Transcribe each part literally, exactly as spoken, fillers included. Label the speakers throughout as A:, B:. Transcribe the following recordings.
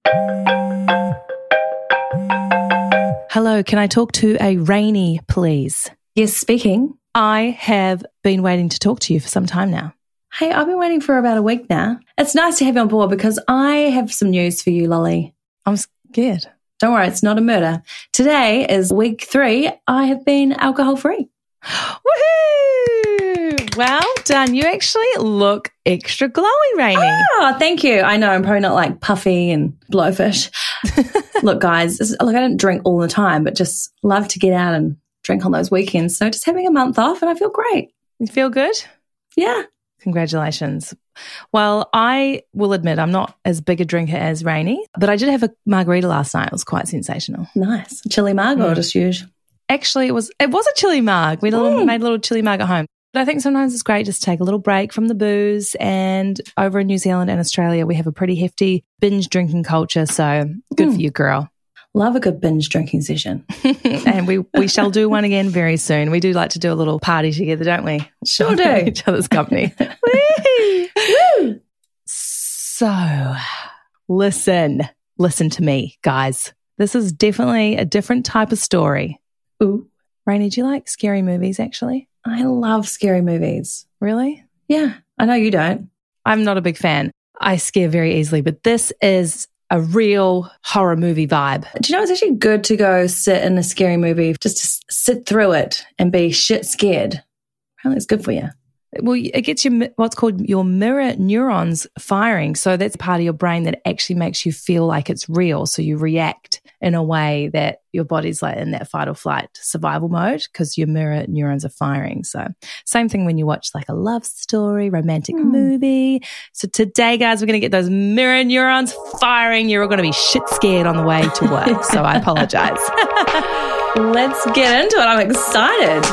A: Hello, can I talk to a Rainy, please?
B: Yes, speaking.
A: I have been waiting to talk to you for some time now.
B: Hey, I've been waiting for about a week now. It's nice to have you on board because I have some news for you, Lolly.
A: I'm scared.
B: Don't worry, it's not a murder. Today is week three. I have been alcohol-free.
A: Woohoo! Well done. You actually look extra glowy, Rainy.
B: Oh, thank you. I know, I'm probably not like puffy and blowfish. Look, guys, this, look, I don't drink all the time, but just love to get out and drink on those weekends. So just having a month off and I feel great.
A: You feel good?
B: Yeah.
A: Congratulations. Well, I will admit I'm not as big a drinker as Rainy, but I did have a margarita last night. It was quite sensational.
B: Nice. Chili marg or just usual?
A: Actually, it was it was a chili marg. We
B: Mm.
A: made a little chili marg at home. But I think sometimes it's great just to take a little break from the booze. And over in New Zealand and Australia, we have a pretty hefty binge drinking culture. So good
B: Mm.
A: for you, girl.
B: Love a good binge drinking session.
A: And we, we shall do one again very soon. We do like to do a little party together, don't we?
B: Sure do.
A: Each other's company. Woo!
B: Woo!
A: So, listen, listen to me, guys. This is definitely a different type of story.
B: Ooh.
A: Rainy, do you like scary movies, actually?
B: I love scary movies.
A: Really?
B: Yeah, I know you don't.
A: I'm not a big fan. I scare very easily, but this is a real horror movie vibe.
B: Do you know, it's actually good to go sit in a scary movie, just to s- sit through it and be shit scared. Apparently it's good for you.
A: Well, it gets your what's called your mirror neurons firing. So that's part of your brain that actually makes you feel like it's real. So you react in a way that your body's like in that fight or flight survival mode because your mirror neurons are firing. So same thing when you watch like a love story, romantic
B: Mm.
A: movie. So today, guys, we're going to get those mirror neurons firing. You're all going to be shit scared on the way to work. So I apologize.
B: Let's get into it. I'm excited.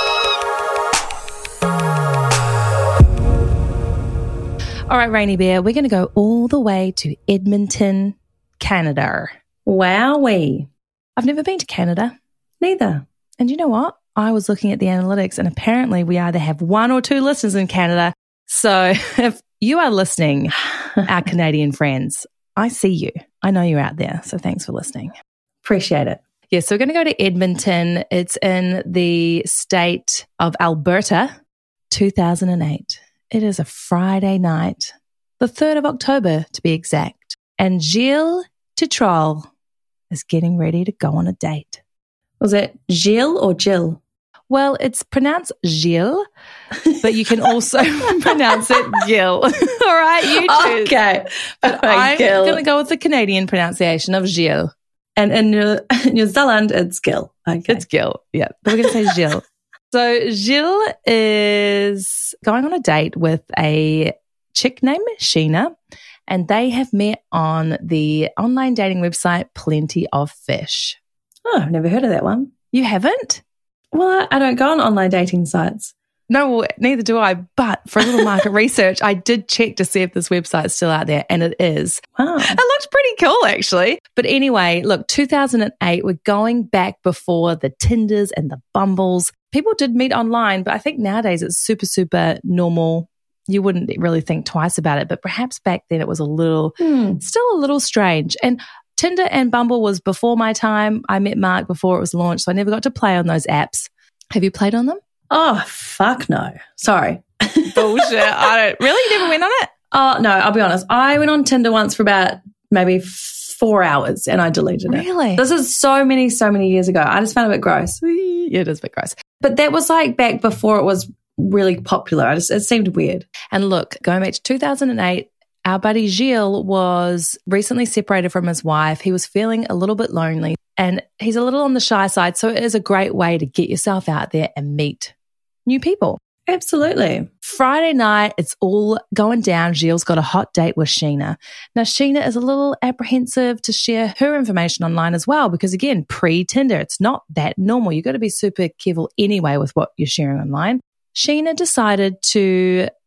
A: All right, Rainy Bear, we're going to go all the way to Edmonton, Canada.
B: Wowee.
A: I've never been to Canada.
B: Neither.
A: And you know what? I was looking at the analytics and apparently we either have one or two listeners in Canada. So if you are listening, our Canadian friends, I see you. I know you're out there. So thanks for listening.
B: Appreciate it.
A: Yeah, so we're going to go to Edmonton. It's in the state of Alberta, two thousand eight. It is a Friday night, the third of October to be exact. And Gilles Tetrol is getting ready to go on a date.
B: Was it Jill or Jill?
A: Well, it's pronounced Gilles, but you can also pronounce it Gil. All right, you choose.
B: Okay.
A: But I'm going to go with the Canadian pronunciation of Gilles.
B: And in New, New Zealand, it's Gil. Okay.
A: It's Gil, yeah. But we're going to say Gilles. So Gilles is going on a date with a chick named Sheena, and they have met on the online dating website Plenty of Fish.
B: Oh, I've never heard of that one.
A: You haven't?
B: Well, I don't go on online dating sites.
A: No, well, neither do I. But for a little market research, I did check to see if this website's still out there, and it is.
B: Wow.
A: It looks pretty cool, actually. But anyway, look, two thousand eight, we're going back before the Tinders and the Bumbles. People did meet online, but I think nowadays it's super, super normal. You wouldn't really think twice about it, but perhaps back then it was a little,
B: Hmm.
A: still a little strange. And Tinder and Bumble was before my time. I met Mark before it was launched, so I never got to play on those apps. Have you played on them?
B: Oh, fuck no. Sorry.
A: Bullshit. I don't. Really? You never went on it?
B: Oh, no, I'll be honest. I went on Tinder once for about maybe four hours and I deleted it.
A: Really?
B: This is so many, so many years ago. I just found it a bit gross.
A: Yeah, it is a bit gross.
B: But that was like back before it was really popular. I just, it seemed weird.
A: And look, going back to two thousand eight, our buddy Gilles was recently separated from his wife. He was feeling a little bit lonely and he's a little on the shy side. So it is a great way to get yourself out there and meet new people.
B: Absolutely.
A: Friday night, it's all going down. Gilles got a hot date with Sheena. Now, Sheena is a little apprehensive to share her information online as well because, again, pre-Tinder, it's not that normal. You've got to be super careful anyway with what you're sharing online. Sheena decided to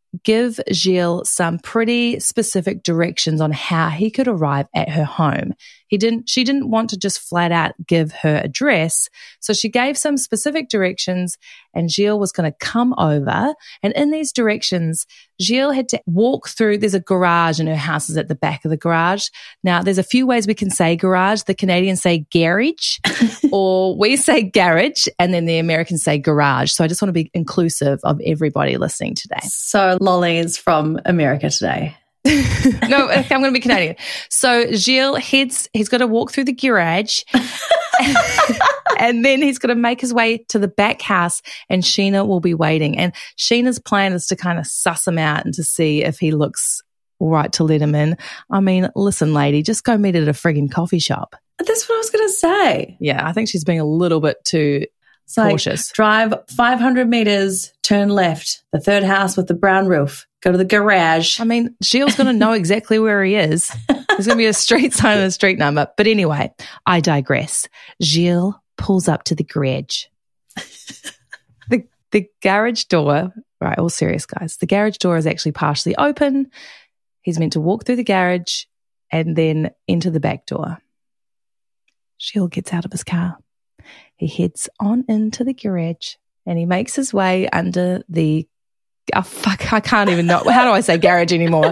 A: give Gilles some pretty specific directions on how he could arrive at her home. He didn't, she didn't want to just flat out give her address. So she gave some specific directions and Gilles was going to come over. And in these directions, Gilles had to walk through, there's a garage and her house is at the back of the garage. Now, there's a few ways we can say garage. The Canadians say garage or we say garage and then the Americans say garage. So I just want to be inclusive of everybody listening today.
B: So Lolly is from America today.
A: No, I'm going to be Canadian. So Gilles heads, he's got to walk through the garage and then he's got to make his way to the back house and Sheena will be waiting. And Sheena's plan is to kind of suss him out and to see if he looks all right to let him in. I mean, listen, lady, just go meet at a friggin' coffee shop.
B: That's what I was going to say.
A: Yeah, I think she's being a little bit too
B: It's like,
A: cautious.
B: Drive five hundred meters, turn left, the third house with the brown roof. Go to the garage.
A: I mean, Gilles going to know exactly where he is. There's going to be a street sign and a street number. But anyway, I digress. Gilles pulls up to the garage. the The garage door, right, all serious guys, the garage door is actually partially open. He's meant to walk through the garage and then into the back door. Gilles gets out of his car. He heads on into the garage and he makes his way under the Oh, fuck, I can't even know. How do I say garage anymore?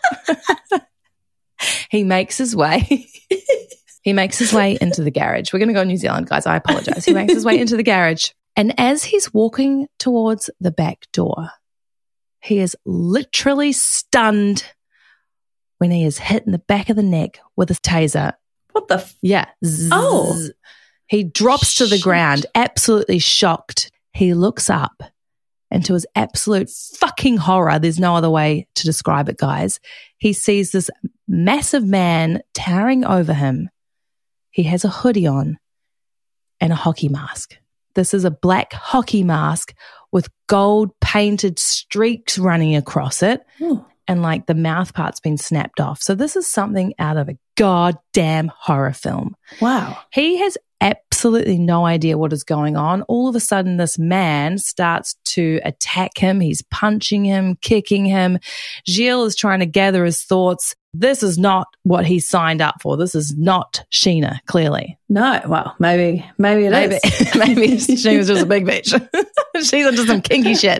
A: He makes his way. He makes his way into the garage. We're going to go to New Zealand, guys. I apologize. He makes his way into the garage. And as he's walking towards the back door, he is literally stunned when he is hit in the back of the neck with a taser.
B: What the? F-
A: yeah. Zzz.
B: Oh.
A: He drops to the ground, absolutely shocked. He looks up. And to his absolute fucking horror, there's no other way to describe it, guys, he sees this massive man towering over him. He has a hoodie on and a hockey mask. This is a black hockey mask with gold painted streaks running across it.
B: Ooh.
A: And like the mouth part's been snapped off. So this is something out of a goddamn horror film.
B: Wow.
A: He has absolutely no idea what is going on. All of a sudden, this man starts to attack him. He's punching him, kicking him. Gilles is trying to gather his thoughts. This is not what he signed up for. This is not Sheena, clearly.
B: No, well, maybe, maybe it
A: maybe,
B: is.
A: Maybe Sheena's just a big bitch. She's into some kinky shit.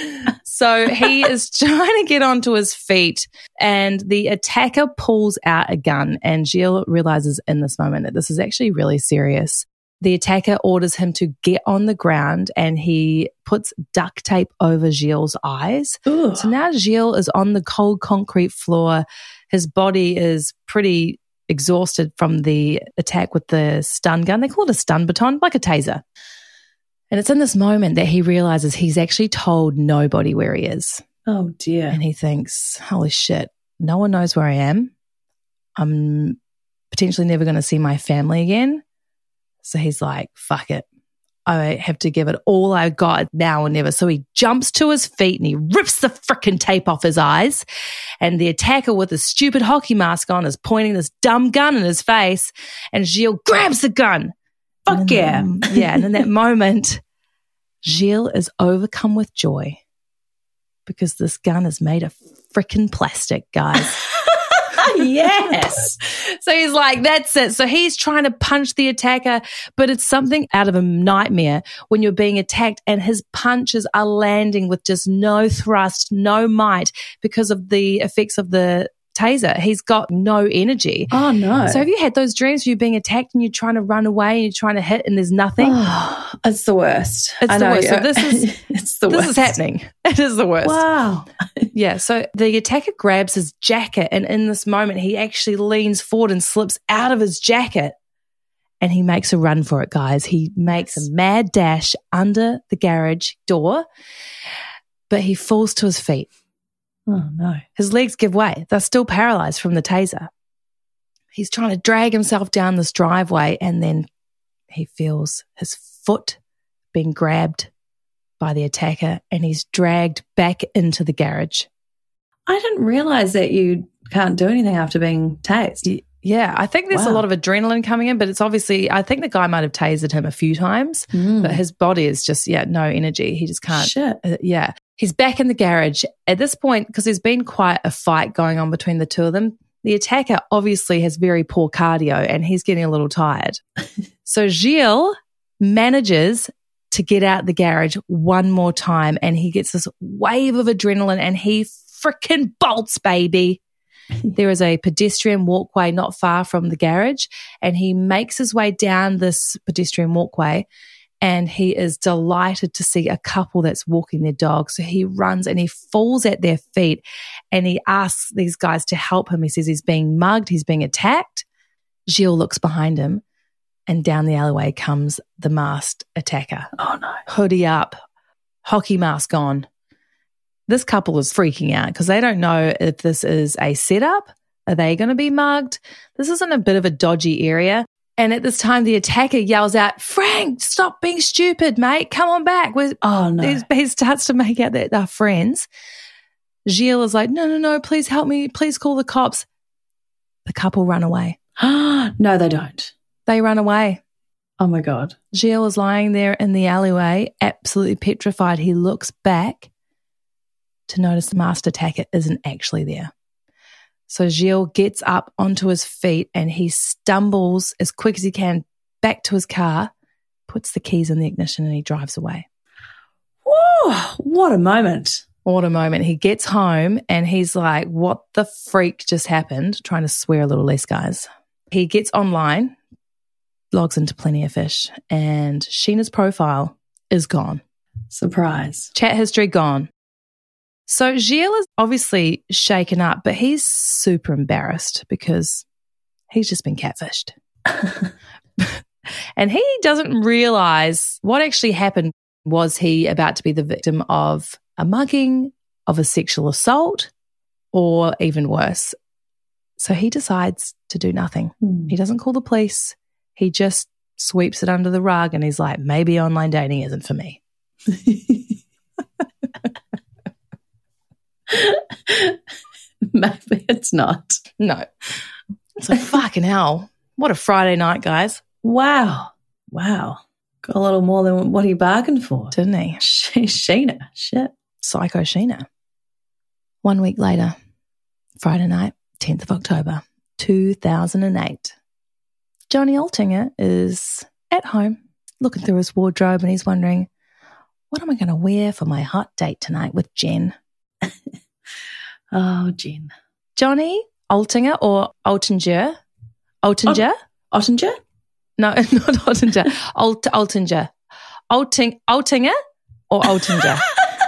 A: So he is trying to get onto his feet and the attacker pulls out a gun and Gilles realizes in this moment that this is actually really serious. The attacker orders him to get on the ground and he puts duct tape over Gilles' eyes.
B: Ugh.
A: So now Gilles is on the cold concrete floor. His body is pretty exhausted from the attack with the stun gun. They call it a stun baton, like a taser. And it's in this moment that he realizes he's actually told nobody where he is.
B: Oh, dear.
A: And he thinks, holy shit, no one knows where I am. I'm potentially never going to see my family again. So he's like, fuck it. I have to give it all I got now or never. So he jumps to his feet and he rips the frickin' tape off his eyes. And the attacker with his stupid hockey mask on is pointing this dumb gun in his face. And Gilles grabs the gun.
B: Fuck yeah.
A: That, yeah. And in that moment, Gilles is overcome with joy because this gun is made of frickin' plastic, guys.
B: Yes.
A: So he's like, that's it. So he's trying to punch the attacker, but it's something out of a nightmare when you're being attacked and his punches are landing with just no thrust, no might because of the effects of the taser. He's got no energy.
B: Oh, no.
A: So have you had those dreams where you're being attacked and you're trying to run away and you're trying to hit and there's nothing?
B: Oh, it's the worst.
A: It's
B: I
A: the
B: know,
A: worst.
B: yeah.
A: So this is
B: it's the
A: this
B: worst.
A: is happening. It is the worst.
B: Wow.
A: Yeah. So the attacker grabs his jacket and in this moment he actually leans forward and slips out of his jacket and he makes a run for it, guys. He makes a mad dash under the garage door, but he falls to his feet.
B: Oh, no.
A: His legs give way. They're still paralyzed from the taser. He's trying to drag himself down this driveway and then he feels his foot being grabbed by the attacker and he's dragged back into the garage.
B: I didn't realize that you can't do anything after being tased.
A: Yeah, I think there's
B: Wow.
A: a lot of adrenaline coming in, but it's obviously, I think the guy might have tasered him a few times,
B: Mm.
A: but his body is just, yeah, no energy. He just can't.
B: Shit.
A: Uh, yeah. He's back in the garage. At this point, because there's been quite a fight going on between the two of them, the attacker obviously has very poor cardio and he's getting a little tired. So Gilles manages to get out the garage one more time and he gets this wave of adrenaline and he freaking bolts, baby. There is a pedestrian walkway not far from the garage and he makes his way down this pedestrian walkway and he is delighted to see a couple that's walking their dog. So he runs and he falls at their feet and he asks these guys to help him. He says he's being mugged, he's being attacked. Gilles looks behind him and down the alleyway comes the masked attacker.
B: Oh no.
A: Hoodie up, hockey mask on. This couple is freaking out because they don't know if this is a setup. Are they going to be mugged? This is in a bit of a dodgy area. And at this time, the attacker yells out, Frank, stop being stupid, mate. Come on back. We're,
B: oh, no.
A: He, he starts to make out that they're friends. Gilles is like, no, no, no, please help me. Please call the cops. The couple run away.
B: No, they don't.
A: They run away.
B: Oh, my God.
A: Gilles is lying there in the alleyway, absolutely petrified. He looks back to notice the masked attacker isn't actually there. So Gilles gets up onto his feet and he stumbles as quick as he can back to his car, puts the keys in the ignition and he drives away.
B: Whoa, what a moment.
A: What a moment. He gets home and he's like, what the freak just happened? Trying to swear a little less, guys. He gets online, logs into Plenty of Fish, and Sheena's profile is gone.
B: Surprise.
A: Chat history gone. So Gilles is obviously shaken up, but he's super embarrassed because he's just been catfished. And he doesn't realize what actually happened. Was he about to be the victim of a mugging, of a sexual assault, or even worse? So he decides to do nothing.
B: Hmm.
A: He doesn't call the police. He just sweeps it under the rug and he's like, maybe online dating isn't for me.
B: Maybe it's not.
A: No. So fucking hell. What a Friday night, guys.
B: Wow. Wow. Got a little more than what he bargained for.
A: Didn't he?
B: Sheena. Shit.
A: Psycho Sheena. One week later, Friday night, tenth of October, two thousand eight. Johnny Altinger is at home looking through his wardrobe and he's wondering, what am I going to wear for my hot date tonight with Jen?
B: Oh, Jen.
A: Johnny Altinger or Altinger? Altinger?
B: Ot- Ottinger?
A: No, not Ottinger. Alt- Altinger. Alting- Altinger or Altinger?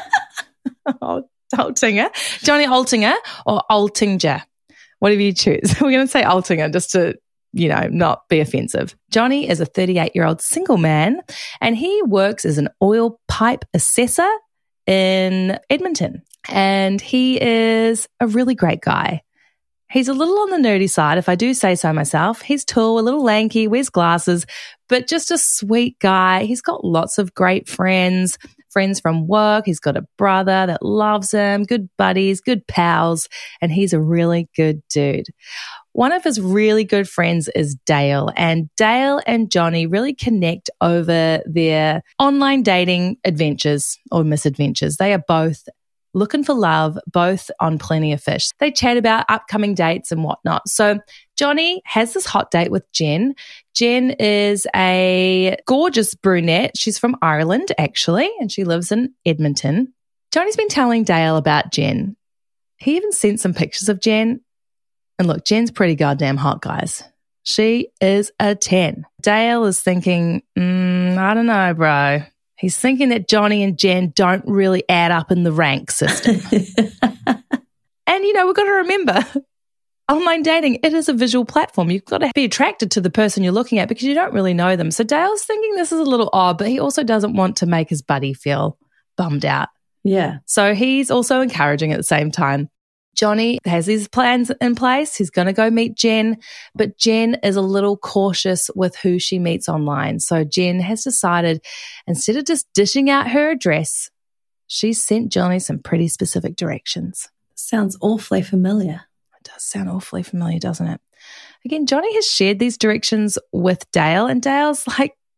A: Altinger. Johnny Altinger or Altinger? Whatever you choose. We're going to say Altinger just to, you know, not be offensive. Johnny is a thirty-eight-year-old single man and he works as an oil pipe assessor in Edmonton. And he is a really great guy. He's a little on the nerdy side, if I do say so myself. He's tall, a little lanky, wears glasses, but just a sweet guy. He's got lots of great friends, friends from work. He's got a brother that loves him, good buddies, good pals, and he's a really good dude. One of his really good friends is Dale, and Dale and Johnny really connect over their online dating adventures or misadventures. They are both looking for love, both on Plenty of Fish. They chat about upcoming dates and whatnot. So Johnny has this hot date with Jen. Jen is a gorgeous brunette. She's from Ireland, actually, and she lives in Edmonton. Johnny's been telling Dale about Jen. He even sent some pictures of Jen. And look, Jen's pretty goddamn hot, guys. She is a ten. Dale is thinking, mm, I don't know, bro. He's thinking that Johnny and Jen don't really add up in the rank system. And, you know, we've got to remember, online dating, it is a visual platform. You've got to be attracted to the person you're looking at because you don't really know them. So Dale's thinking this is a little odd, but he also doesn't want to make his buddy feel bummed out.
B: Yeah.
A: So he's also encouraging at the same time. Johnny has his plans in place. He's going to go meet Jen, but Jen is a little cautious with who she meets online. So Jen has decided, instead of just dishing out her address, she's sent Johnny some pretty specific directions.
B: Sounds awfully familiar.
A: It does sound awfully familiar, doesn't it? Again, Johnny has shared these directions with Dale, and Dale's like,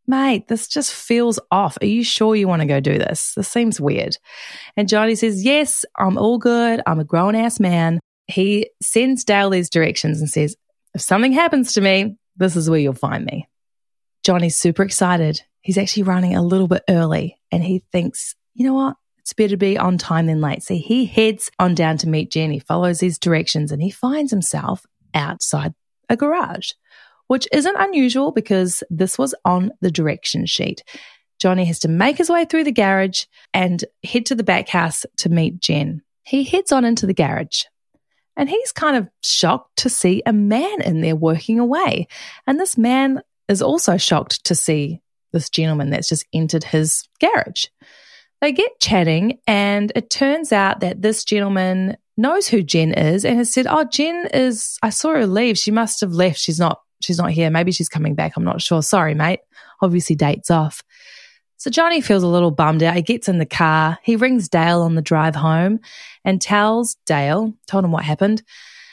A: mate, this just feels off. Are you sure you want to go do this? This seems weird. And Johnny says, yes, I'm all good. I'm a grown-ass man. He sends Dale these directions and says, if something happens to me, this is where you'll find me. Johnny's super excited. He's actually running a little bit early and he thinks, you know what? It's better to be on time than late. So he heads on down to meet Jen. He follows these directions and he finds himself outside a garage, which isn't unusual because this was on the direction sheet. Johnny has to make his way through the garage and head to the back house to meet Jen. He heads on into the garage and he's kind of shocked to see a man in there working away. And this man is also shocked to see this gentleman that's just entered his garage. They get chatting and it turns out that this gentleman knows who Jen is and has said, oh, Jen is, I saw her leave. She must have left. She's not, she's not here. Maybe she's coming back. I'm not sure. Sorry, mate. Obviously date's off. So Johnny feels a little bummed out. He gets in the car. He rings Dale on the drive home and tells Dale, told him what happened.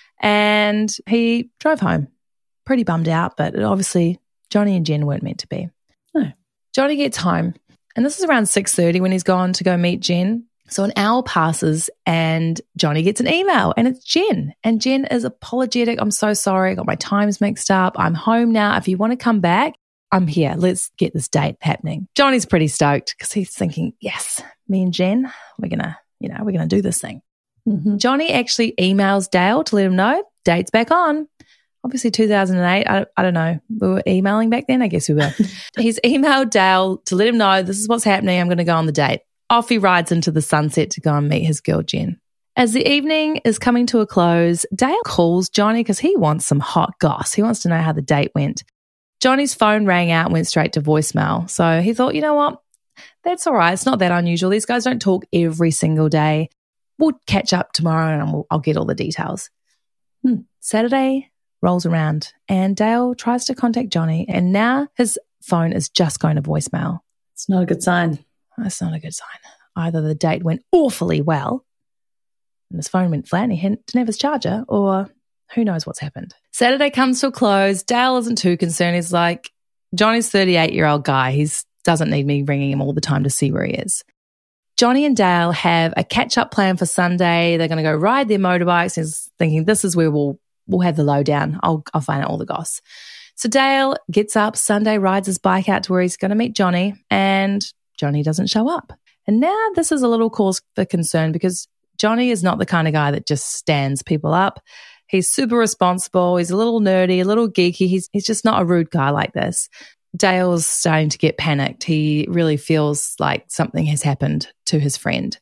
A: And he drove home. Pretty bummed out, but obviously Johnny and Jen weren't meant to be.
B: No.
A: Johnny gets home. And this is around six thirty when he's gone to go meet Jen. So an hour passes and Johnny gets an email and it's Jen. And Jen is apologetic. I'm so sorry. I got my times mixed up. I'm home now. If you want to come back, I'm here. Let's get this date happening. Johnny's pretty stoked because he's thinking, yes, me and Jen, we're going to, you know, we're going to do this thing.
B: Mm-hmm.
A: Johnny actually emails Dale to let him know date's back on. Obviously two thousand eight, I, I don't know, we were emailing back then? I guess we were. He's emailed Dale to let him know this is what's happening. I'm going to go on the date. Off he rides into the sunset to go and meet his girl, Jen. As the evening is coming to a close, Dale calls Johnny because he wants some hot goss. He wants to know how the date went. Johnny's phone rang out and went straight to voicemail. So he thought, you know what? That's all right. It's not that unusual. These guys don't talk every single day. We'll catch up tomorrow and I'll, I'll get all the details. Hmm. Saturday rolls around and Dale tries to contact Johnny and now his phone is just going to voicemail.
B: It's not a good sign.
A: That's not a good sign. Either the date went awfully well and his phone went flat and he didn't have his charger, or who knows what's happened. Saturday comes to a close. Dale isn't too concerned. He's like, Johnny's thirty-eight-year-old guy. He doesn't need me ringing him all the time to see where he is. Johnny and Dale have a catch-up plan for Sunday. They're going to go ride their motorbikes. He's thinking this is where we'll we'll have the lowdown. I'll, I'll find out all the goss. So Dale gets up Sunday, rides his bike out to where he's going to meet Johnny, and Johnny doesn't show up. And now this is a little cause for concern because Johnny is not the kind of guy that just stands people up. He's super responsible. He's a little nerdy, a little geeky. He's he's just not a rude guy like this. Dale's starting to get panicked. He really feels like something has happened to his friend.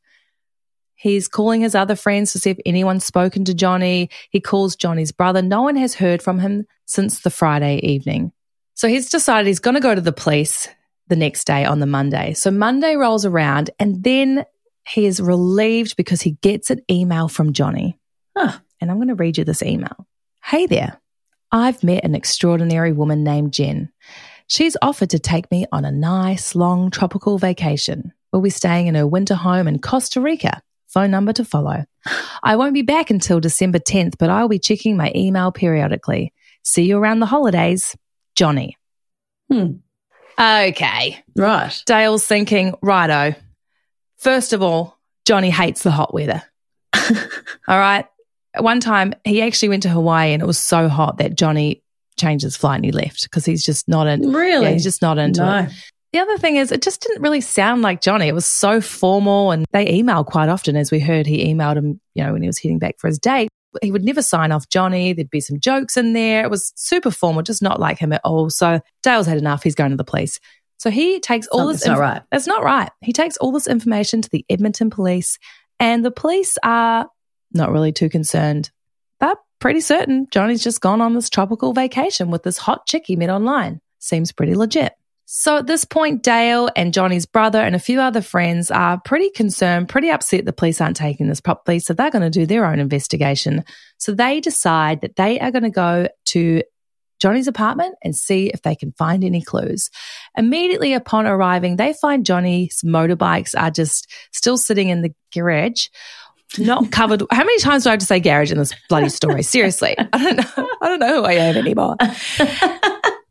A: He's calling his other friends to see if anyone's spoken to Johnny. He calls Johnny's brother. No one has heard from him since the Friday evening. So he's decided he's going to go to the police the next day on the Monday. So Monday rolls around and then he is relieved because he gets an email from Johnny. Huh. And I'm going to read you this email. Hey there. I've met an extraordinary woman named Jen. She's offered to take me on a nice, long tropical vacation. We'll be staying in her winter home in Costa Rica. Phone number to follow. I won't be back until December tenth, but I'll be checking my email periodically. See you around the holidays. Johnny.
B: Hmm.
A: Okay.
B: Right.
A: Dale's thinking, righto. First of all, Johnny hates the hot weather. All right. One time he actually went to Hawaii and it was so hot that Johnny changed his flight and he left because he's just not in.
B: Really?
A: Yeah, he's just not into
B: no.
A: it. The other thing is it just didn't really sound like Johnny. It was so formal and they email quite often. As we heard, he emailed him, you know, when he was heading back for his date. He would never sign off Johnny. There'd be some jokes in there. It was super formal, just not like him at all. So Dale's had enough. He's going to the police. So he takes all
B: Something's
A: this.
B: Not inf- right.
A: That's not right. He takes all this information to the Edmonton police and the police are not really too concerned. They're pretty certain Johnny's just gone on this tropical vacation with this hot chick he met online. Seems pretty legit. So at this point, Dale and Johnny's brother and a few other friends are pretty concerned, pretty upset the police aren't taking this properly, so they're going to do their own investigation. So they decide that they are going to go to Johnny's apartment and see if they can find any clues. Immediately upon arriving, they find Johnny's motorbikes are just still sitting in the garage, not covered. How many times do I have to say garage in this bloody story? Seriously, I don't know. I don't know who I am anymore.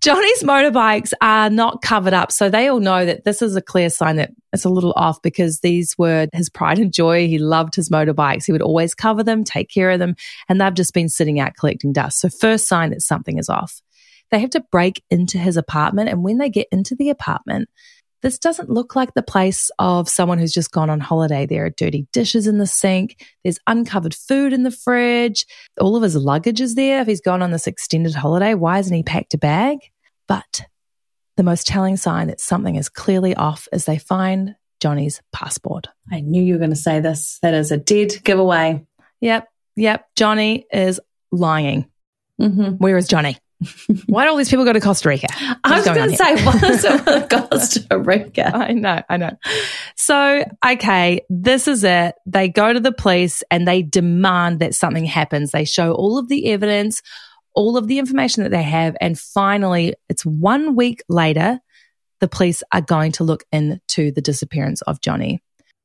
A: Johnny's motorbikes are not covered up. So they all know that this is a clear sign that it's a little off, because these were his pride and joy. He loved his motorbikes. He would always cover them, take care of them, and they've just been sitting out collecting dust. So first sign that something is off. They have to break into his apartment. And when they get into the apartment, this doesn't look like the place of someone who's just gone on holiday. There are dirty dishes in the sink. There's uncovered food in the fridge. All of his luggage is there. If he's gone on this extended holiday, why hasn't he packed a bag? But the most telling sign that something is clearly off is they find Johnny's passport.
B: I knew you were going to say this. That is a dead giveaway.
A: Yep, yep. Johnny is lying.
B: Mm-hmm.
A: Where is Johnny? Why do all these people go to Costa Rica?
B: I was going to say, what is it with Costa Rica?
A: I know, I know. So, okay, this is it. They go to the police and they demand that something happens. They show all of the evidence, all of the information that they have, and finally, it's one week later, the police are going to look into the disappearance of Johnny.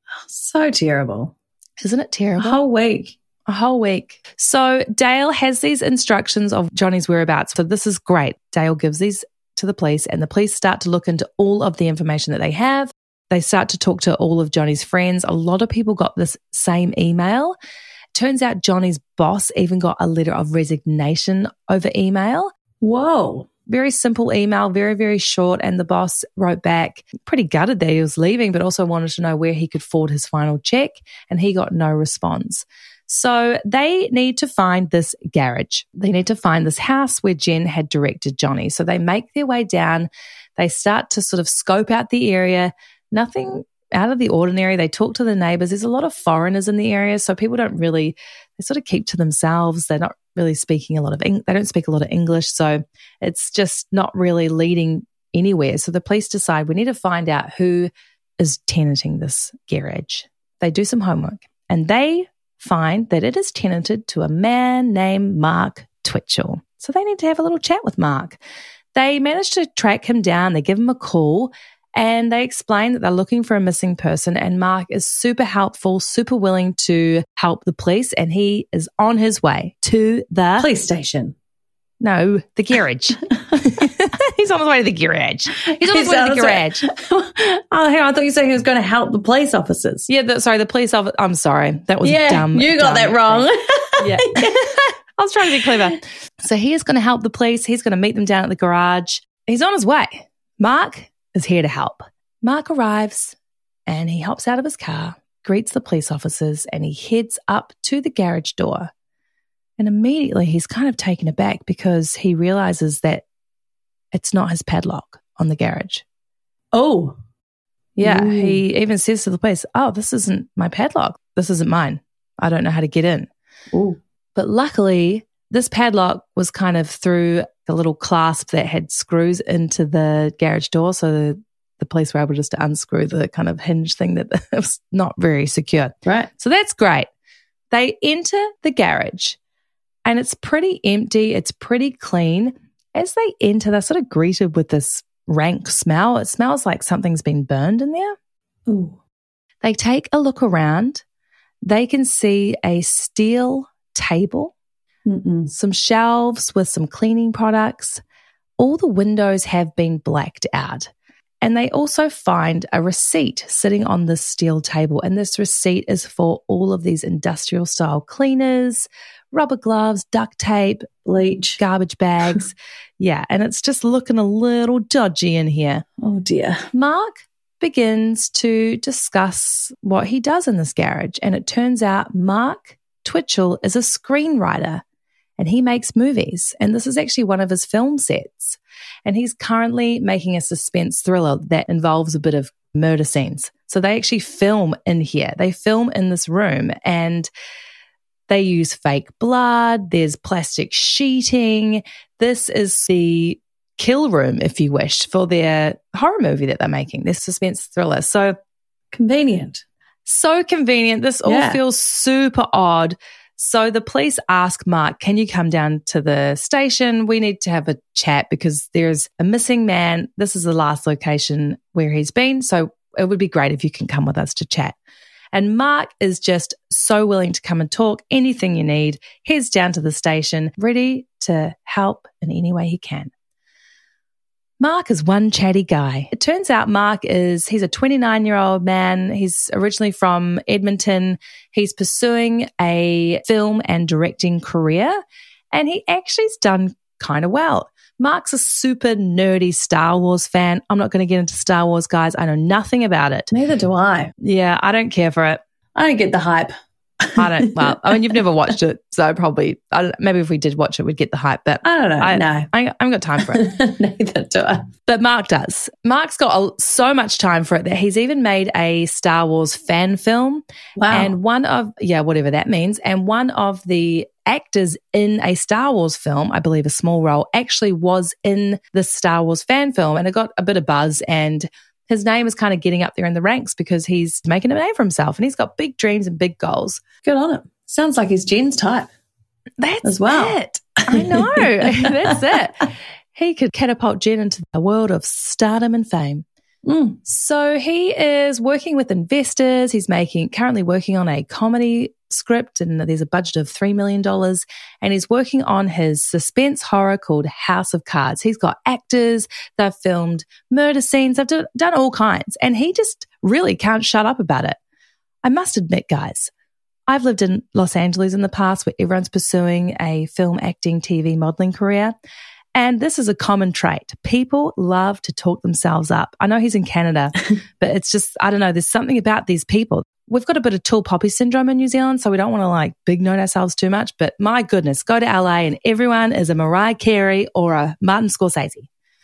B: So terrible.
A: Isn't it terrible?
B: A whole week.
A: A whole week. So Dale has these instructions of Johnny's whereabouts. So this is great. Dale gives these to the police, and the police start to look into all of the information that they have. They start to talk to all of Johnny's friends. A lot of people got this same email. Turns out Johnny's boss even got a letter of resignation over email.
B: Whoa.
A: Very simple email, very, very short. And the boss wrote back, pretty gutted that he was leaving, but also wanted to know where he could forward his final check. And he got no response. So they need to find this garage. They need to find this house where Jen had directed Johnny. So they make their way down. They start to sort of scope out the area. Nothing out of the ordinary. They talk to the neighbors. There's a lot of foreigners in the area, so people don't really, they sort of keep to themselves. They're not really speaking a lot of, they don't speak a lot of English. So it's just not really leading anywhere. So the police decide we need to find out who is tenanting this garage. They do some homework and they find that it is tenanted to a man named Mark Twitchell. So they need to have a little chat with Mark. They manage to track him down. They give him a call and they explain that they're looking for a missing person, and Mark is super helpful, super willing to help the police, and he is on his way to the
B: police station.
A: No, the garage. He's on his way to the garage. He's on his way to the garage.
B: Oh, hang on. I thought you said he was going to help the police officers.
A: Yeah, the, sorry, the police officer. I'm sorry. That was
B: yeah,
A: dumb.
B: You got
A: dumb
B: that wrong.
A: Yeah. I was trying to be clever. So he is going to help the police. He's going to meet them down at the garage. He's on his way. Mark is here to help. Mark arrives and he hops out of his car, greets the police officers, and he heads up to the garage door. And immediately he's kind of taken aback because he realizes that it's not his padlock on the garage.
B: Oh.
A: Yeah.
B: Ooh.
A: He even says to the police, oh, this isn't my padlock. This isn't mine. I don't know how to get in.
B: Ooh.
A: But luckily, this padlock was kind of through a little clasp that had screws into the garage door. So the, the police were able just to unscrew the kind of hinge thing that was not very secure.
B: Right.
A: So that's great. They enter the garage. And it's pretty empty. It's pretty clean. As they enter, they're sort of greeted with this rank smell. It smells like something's been burned in there.
B: Ooh.
A: They take a look around. They can see a steel table,
B: Mm-mm.
A: some shelves with some cleaning products. All the windows have been blacked out. And they also find a receipt sitting on this steel table. And this receipt is for all of these industrial style cleaners, rubber gloves, duct tape,
B: bleach,
A: garbage bags. Yeah, and it's just looking a little dodgy in here.
B: Oh, dear.
A: Mark begins to discuss what he does in this garage, and it turns out Mark Twitchell is a screenwriter, and he makes movies, and this is actually one of his film sets, and he's currently making a suspense thriller that involves a bit of murder scenes. So they actually film in here. They film in this room, and they use fake blood. There's plastic sheeting. This is the kill room, if you wish, for their horror movie that they're making, their suspense thriller. So
B: convenient.
A: So convenient. This all
B: yeah.
A: feels super odd. So the police ask Mark, can you come down to the station? We need to have a chat because there's a missing man. This is the last location where he's been. So it would be great if you can come with us to chat. And Mark is just so willing to come and talk, anything you need. Heads down to the station, ready to help in any way he can. Mark is one chatty guy. It turns out Mark is, he's a twenty-nine-year-old man. He's originally from Edmonton. He's pursuing a film and directing career, and he actually's done kind of well. Mark's a super nerdy Star Wars fan. I'm not going to get into Star Wars, guys. I know nothing about it.
B: Neither do I.
A: Yeah, I don't care for it.
B: I don't get the hype.
A: I don't, well, I mean, you've never watched it, so probably, I don't, maybe if we did watch it, we'd get the hype, but
B: I don't know,
A: I,
B: no.
A: I, I haven't got time for it.
B: Neither do I.
A: But Mark does. Mark's got a, so much time for it that he's even made a Star Wars fan film.
B: Wow.
A: And one of, yeah, whatever that means, and one of the actors in a Star Wars film, I believe a small role, actually was in the Star Wars fan film, and it got a bit of buzz, and his name is kind of getting up there in the ranks because he's making a name for himself and he's got big dreams and big goals.
B: Good on him. Sounds like he's Jen's type.
A: That's
B: as well.
A: it. I know. That's it. He could catapult Jen into a world of stardom and fame.
B: Mm.
A: So he is working with investors. He's making currently working on a comedy script, and there's a budget of three million dollars, and he's working on his suspense horror called House of Cards. He's got actors, they've filmed murder scenes, they've do, done all kinds, and he just really can't shut up about it. I must admit, guys, I've lived in Los Angeles in the past where everyone's pursuing a film, acting, T V, modeling career. And this is a common trait. People love to talk themselves up. I know he's in Canada, but it's just, I don't know, there's something about these people. We've got a bit of tall poppy syndrome in New Zealand, so we don't want to like big note ourselves too much. But my goodness, go to L A and everyone is a Mariah Carey or a Martin Scorsese.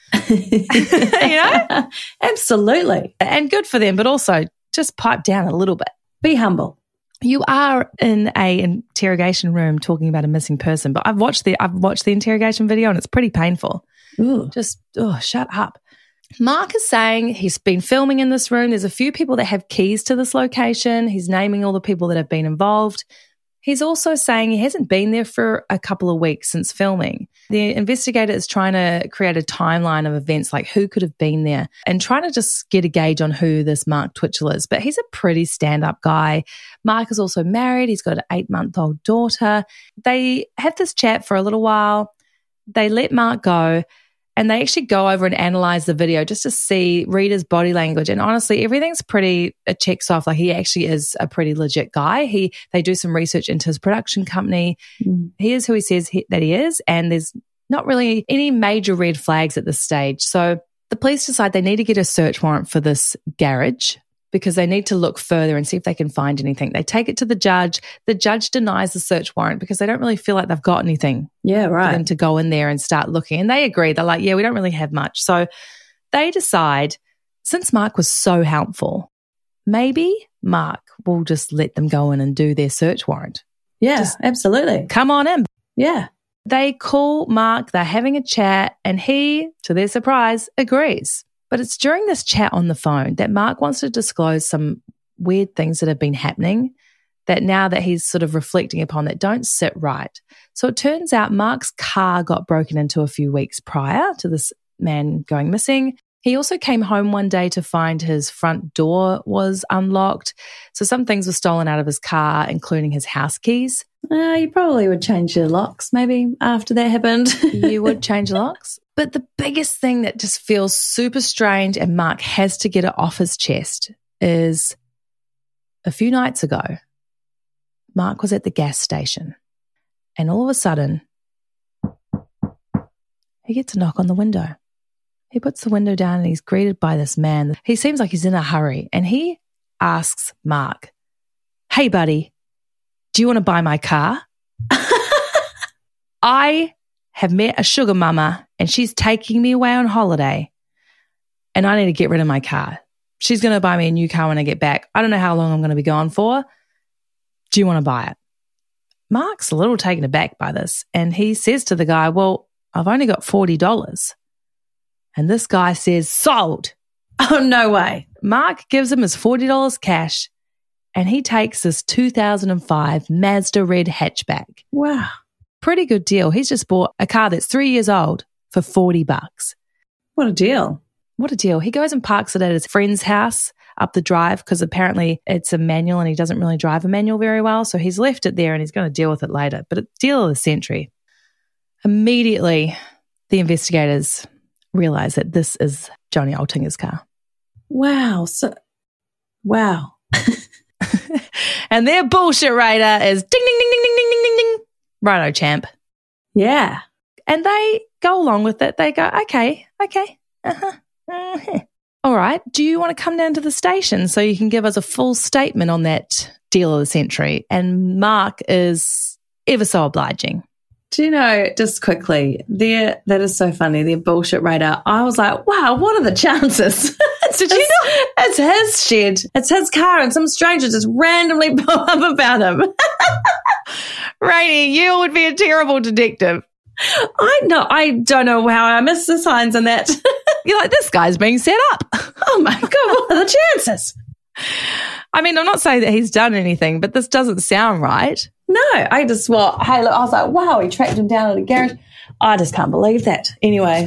A: You know?
B: Absolutely.
A: And good for them, but also just pipe down a little bit.
B: Be humble.
A: You are in a interrogation room talking about a missing person, but I've watched the I've watched the interrogation video and it's pretty painful.
B: Ooh.
A: Just, oh, shut up. Mark is saying he's been filming in this room. There's a few people that have keys to this location. He's naming all the people that have been involved. He's also saying he hasn't been there for a couple of weeks since filming. The investigator is trying to create a timeline of events, like who could have been there, and trying to just get a gauge on who this Mark Twitchell is. But he's a pretty stand-up guy. Mark is also married. He's got an eight-month-old daughter. They have this chat for a little while. They let Mark go. And they actually go over and analyze the video just to see, read his body language. And honestly, everything's pretty, it checks off. Like he actually is a pretty legit guy. He, they do some research into his production company. Mm. He is who he says he, that he is. And there's not really any major red flags at this stage. So the police decide they need to get a search warrant for this garage because they need to look further and see if they can find anything. They take it to the judge. The judge denies the search warrant because they don't really feel like they've got anything.
B: Yeah, right.
A: For them to go in there and start looking. And they agree. They're like, yeah, we don't really have much. So they decide, since Mark was so helpful, maybe Mark will just let them go in and do their search warrant.
B: Yeah,
A: just
B: absolutely.
A: Come on in.
B: Yeah.
A: They call Mark. They're having a chat and he, to their surprise, agrees. But it's during this chat on the phone that Mark wants to disclose some weird things that have been happening that now that he's sort of reflecting upon that don't sit right. So it turns out Mark's car got broken into a few weeks prior to this man going missing. He also came home one day to find his front door was unlocked. So some things were stolen out of his car, including his house keys.
B: Uh, you probably would change your locks maybe after that happened.
A: You would change locks. But the biggest thing that just feels super strange and Mark has to get it off his chest is a few nights ago, Mark was at the gas station and all of a sudden he gets a knock on the window. He puts the window down and he's greeted by this man. He seems like he's in a hurry and he asks Mark, "Hey, buddy, do you want to buy my car? I have met a sugar mama and she's taking me away on holiday and I need to get rid of my car. She's going to buy me a new car when I get back. I don't know how long I'm going to be gone for. Do you want to buy it?" Mark's a little taken aback by this and he says to the guy, "Well, I've only got forty dollars. And this guy says, "Sold."
B: Oh, no way.
A: Mark gives him his forty dollars cash and he takes this two thousand five Mazda red hatchback.
B: Wow.
A: Pretty good deal. He's just bought a car that's three years old for forty bucks.
B: What a deal.
A: What a deal. He goes and parks it at his friend's house up the drive because apparently it's a manual and he doesn't really drive a manual very well. So he's left it there and he's going to deal with it later. But it's deal of the century. Immediately, the investigators realise that this is Johnny Altinga's car.
B: Wow. So, wow.
A: And their bullshit radar is ding, ding, ding, ding, ding, ding, ding, ding. Righto, champ.
B: Yeah.
A: And they go along with it. They go, okay, okay. Uh-huh, uh-huh. All right. Do you want to come down to the station so you can give us a full statement on that deal of the century? And Mark is ever so obliging.
B: Do you know, just quickly, their, that is so funny, their bullshit radar. I was like, wow, what are the chances?
A: Did you know?
B: It's his shed. It's his car and some stranger just randomly pop up about him.
A: Rainey, you would be a terrible detective.
B: I know. I don't know how I missed the signs on that.
A: You're like, this guy's being set up.
B: Oh, my God, what are the chances?
A: I mean, I'm not saying that he's done anything, but this doesn't sound right.
B: No, I just, well, hey, look, I was like, wow, he tracked him down at a garage. I just can't believe that. Anyway.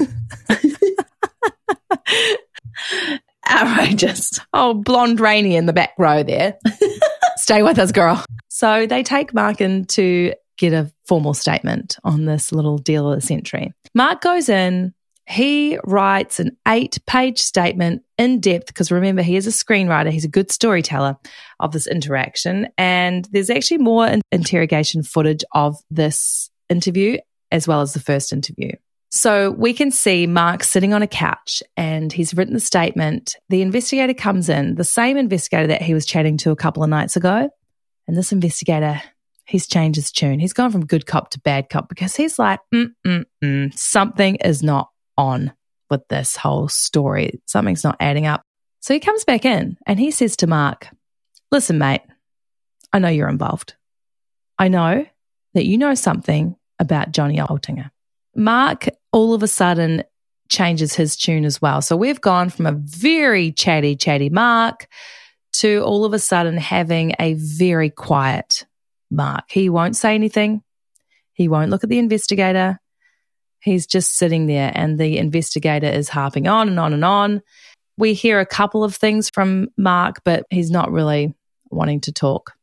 B: Outrageous.
A: Oh, blonde Rainey in the back row there. Stay with us, girl. So they take Mark in to get a formal statement on this little deal of the century. Mark goes in. He writes an eight-page statement in depth because remember, he is a screenwriter. He's a good storyteller of this interaction. And there's actually more in- interrogation footage of this interview as well as the first interview. So we can see Mark sitting on a couch and he's written the statement. The investigator comes in, the same investigator that he was chatting to a couple of nights ago. And this investigator, he's changed his tune. He's gone from good cop to bad cop because he's like, mm-mm-mm, something is not on with this whole story. Something's not adding up. So he comes back in and he says to Mark, listen, mate, I know you're involved. I know that you know something about Johnny Altinga. Mark all of a sudden changes his tune as well. So we've gone from a very chatty, chatty Mark to all of a sudden having a very quiet Mark. He won't say anything. He won't look at the investigator. He's just sitting there and the investigator is harping on and on and on. We hear a couple of things from Mark, but he's not really wanting to talk.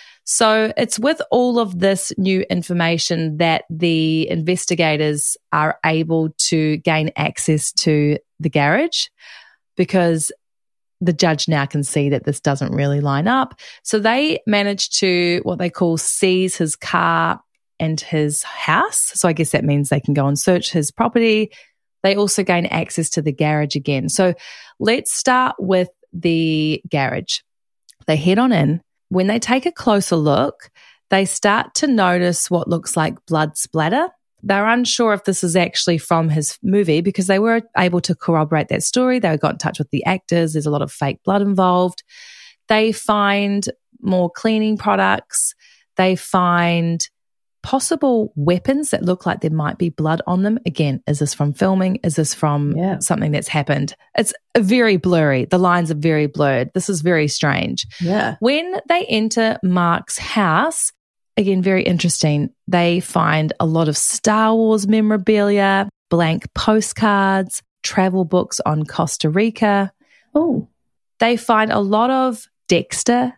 A: So it's with all of this new information that the investigators are able to gain access to the garage because the judge now can see that this doesn't really line up. So they manage to what they call seize his car and his house. So I guess that means they can go and search his property. They also gain access to the garage again. So let's start with the garage. They head on in. When they take a closer look, they start to notice what looks like blood splatter. They're unsure if this is actually from his movie because they were able to corroborate that story. They got in touch with the actors. There's a lot of fake blood involved. They find more cleaning products. They find possible weapons that look like there might be blood on them. Again, is this from filming? Is this from yeah. something that's happened? It's very blurry. The lines are very blurred. This is very strange.
B: Yeah.
A: When they enter Mark's house, again, very interesting, they find a lot of Star Wars memorabilia, blank postcards, travel books on Costa Rica.
B: Oh.
A: They find a lot of Dexter.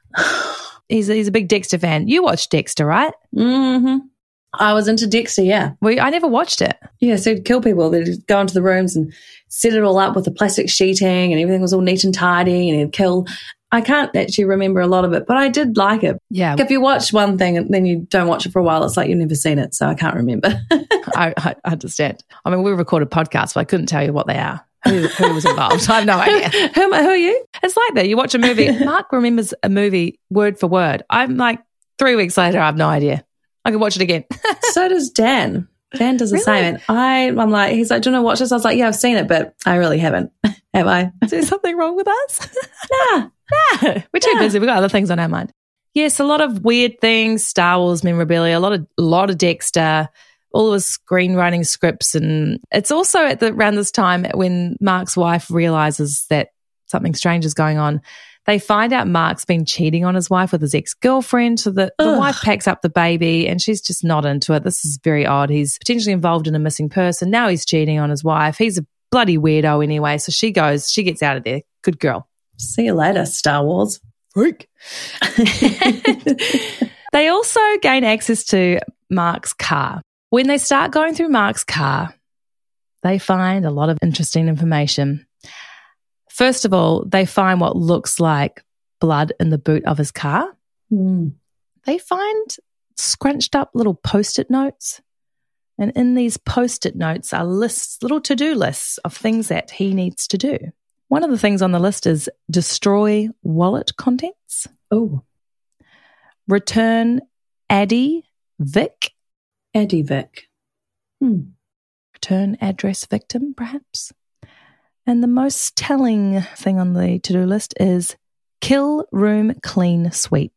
A: He's a, he's a big Dexter fan. You watched Dexter, right?
B: Mm-hmm. I was into Dexter, yeah.
A: Well, I never watched it.
B: Yeah, so he'd kill people. They'd go into the rooms and set it all up with the plastic sheeting and everything was all neat and tidy and he'd kill. I can't actually remember a lot of it, but I did like it.
A: Yeah.
B: If you watch one thing and then you don't watch it for a while, it's like you've never seen it, so I can't remember.
A: I, I understand. I mean, we recorded podcasts, but I couldn't tell you what they are. Who, who was involved? I have no idea.
B: who, who are you?
A: It's like that. You watch a movie. Mark remembers a movie word for word. I'm like, three weeks later, I have no idea. I can watch it again.
B: So does Dan. Dan does the
A: really?
B: same. And I, I'm like, he's like, do you want to watch this? I was like, yeah, I've seen it, but I really haven't. Have I?
A: Is there something wrong with us?
B: Nah.
A: Nah. We're too
B: nah.
A: busy. We've got other things on our mind. Yes, a lot of weird things, Star Wars memorabilia, a lot of, a lot of Dexter, all his screenwriting scripts. And it's also at the around this time when Mark's wife realizes that something strange is going on. They find out Mark's been cheating on his wife with his ex-girlfriend. So the, the wife packs up the baby and she's just not into it. This is very odd. He's potentially involved in a missing person. Now he's cheating on his wife. He's a bloody weirdo anyway. So she goes, she gets out of there. Good girl.
B: See you later, Star Wars.
A: Freak. They also gain access to Mark's car. When they start going through Mark's car, they find a lot of interesting information. First of all, they find what looks like blood in the boot of his car.
B: Mm.
A: They find scrunched up little post-it notes. And in these post-it notes are lists, little to-do lists of things that he needs to do. One of the things on the list is destroy wallet contents.
B: Oh.
A: Return Addie Vic.
B: Addie Vic. Hmm.
A: Return address victim, perhaps. And the most telling thing on the to-do list is kill room clean sweep.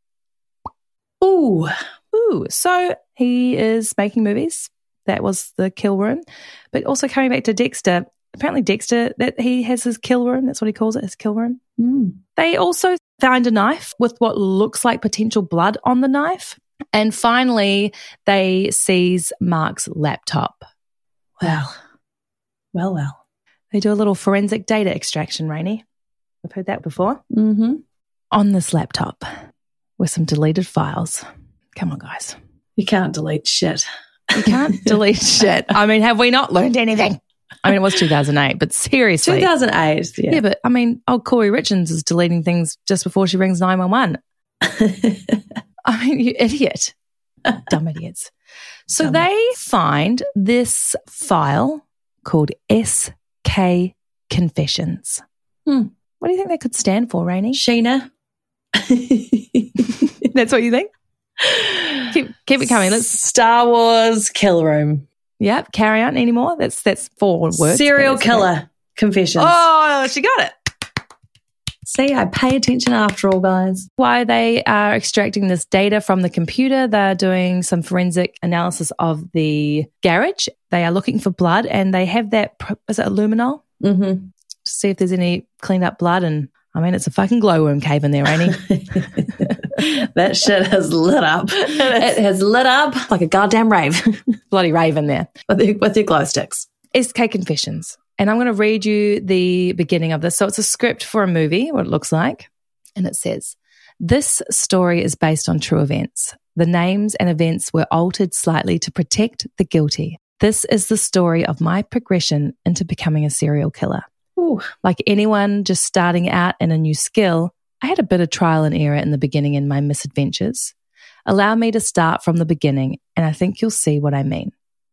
B: Ooh.
A: Ooh. So he is making movies. That was the kill room. But also coming back to Dexter, apparently Dexter, that he has his kill room. That's what he calls it, his kill room.
B: Mm.
A: They also found a knife with what looks like potential blood on the knife. And finally, they seize Mark's laptop.
B: Well, well, well.
A: They do a little forensic data extraction, Rainey. I've heard that before.
B: Mm-hmm.
A: On this laptop were some deleted files. Come on, guys.
B: You can't delete shit.
A: You can't delete shit. I mean, have we not learned anything? I mean, it was two thousand eight, but seriously.
B: two thousand eight, yeah.
A: Yeah, but I mean, old Corey Richards is deleting things just before she rings nine one one. I mean, you idiot. Dumb idiots. So
B: Dumb.
A: they find this file called S K Confessions.
B: Hmm.
A: What do you think that could stand for, Rainey?
B: Sheena.
A: That's what you think? Keep, keep it coming. Let's
B: Star Wars Kill Room.
A: Yep, carry on anymore. That's that's four words.
B: Serial
A: that's
B: Killer
A: okay.
B: Confessions.
A: Oh, she got it.
B: See, I pay attention after all, guys.
A: Why they are extracting this data from the computer, they're doing some forensic analysis of the garage. They are looking for blood, and they have that, is it luminol?
B: Mm-hmm.
A: To see if there's any cleaned up blood. And I mean, it's a fucking glowworm cave in there, Rainey.
B: That shit has lit up. It has lit up like a goddamn rave.
A: Bloody rave in there.
B: with, your, with your glow sticks.
A: S K Confessions. And I'm going to read you the beginning of this. So it's a script for a movie, what it looks like. And it says, this story is based on true events. The names and events were altered slightly to protect the guilty. This is the story of my progression into becoming a serial killer.
B: Ooh.
A: Like anyone just starting out in a new skill, I had a bit of trial and error in the beginning in my misadventures. Allow me to start from the beginning, and I think you'll see what I mean.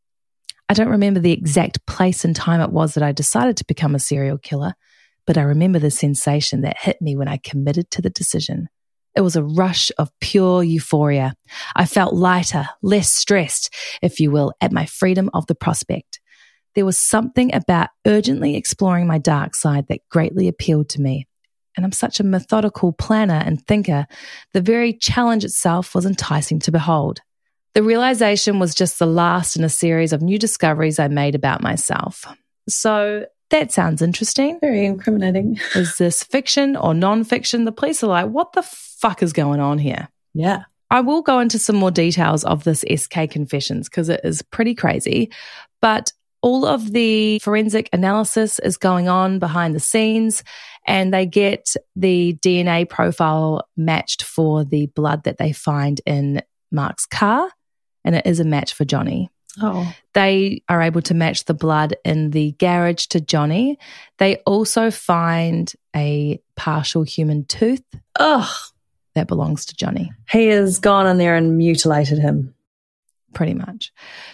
A: I don't remember the exact place and time it was that I decided to become a serial killer, but I remember the sensation that hit me when I committed to the decision. It was a rush of pure euphoria. I felt lighter, less stressed, if you will, at my freedom of the prospect. There was something about urgently exploring my dark side that greatly appealed to me. And I'm such a methodical planner and thinker, the very challenge itself was enticing to behold. The realization was just the last in a series of new discoveries I made about myself. So that sounds interesting.
B: Very incriminating.
A: Is this fiction or non-fiction? The police are like, what the fuck is going on here?
B: Yeah.
A: I will go into some more details of this S K Confessions because it is pretty crazy. But all of the forensic analysis is going on behind the scenes, and they get the D N A profile matched for the blood that they find in Mark's car. And it is a match for Johnny.
B: Oh.
A: They are able to match the blood in the garage to Johnny. They also find a partial human tooth
B: Ugh.
A: that belongs to Johnny.
B: He has gone in there and mutilated him.
A: Pretty much.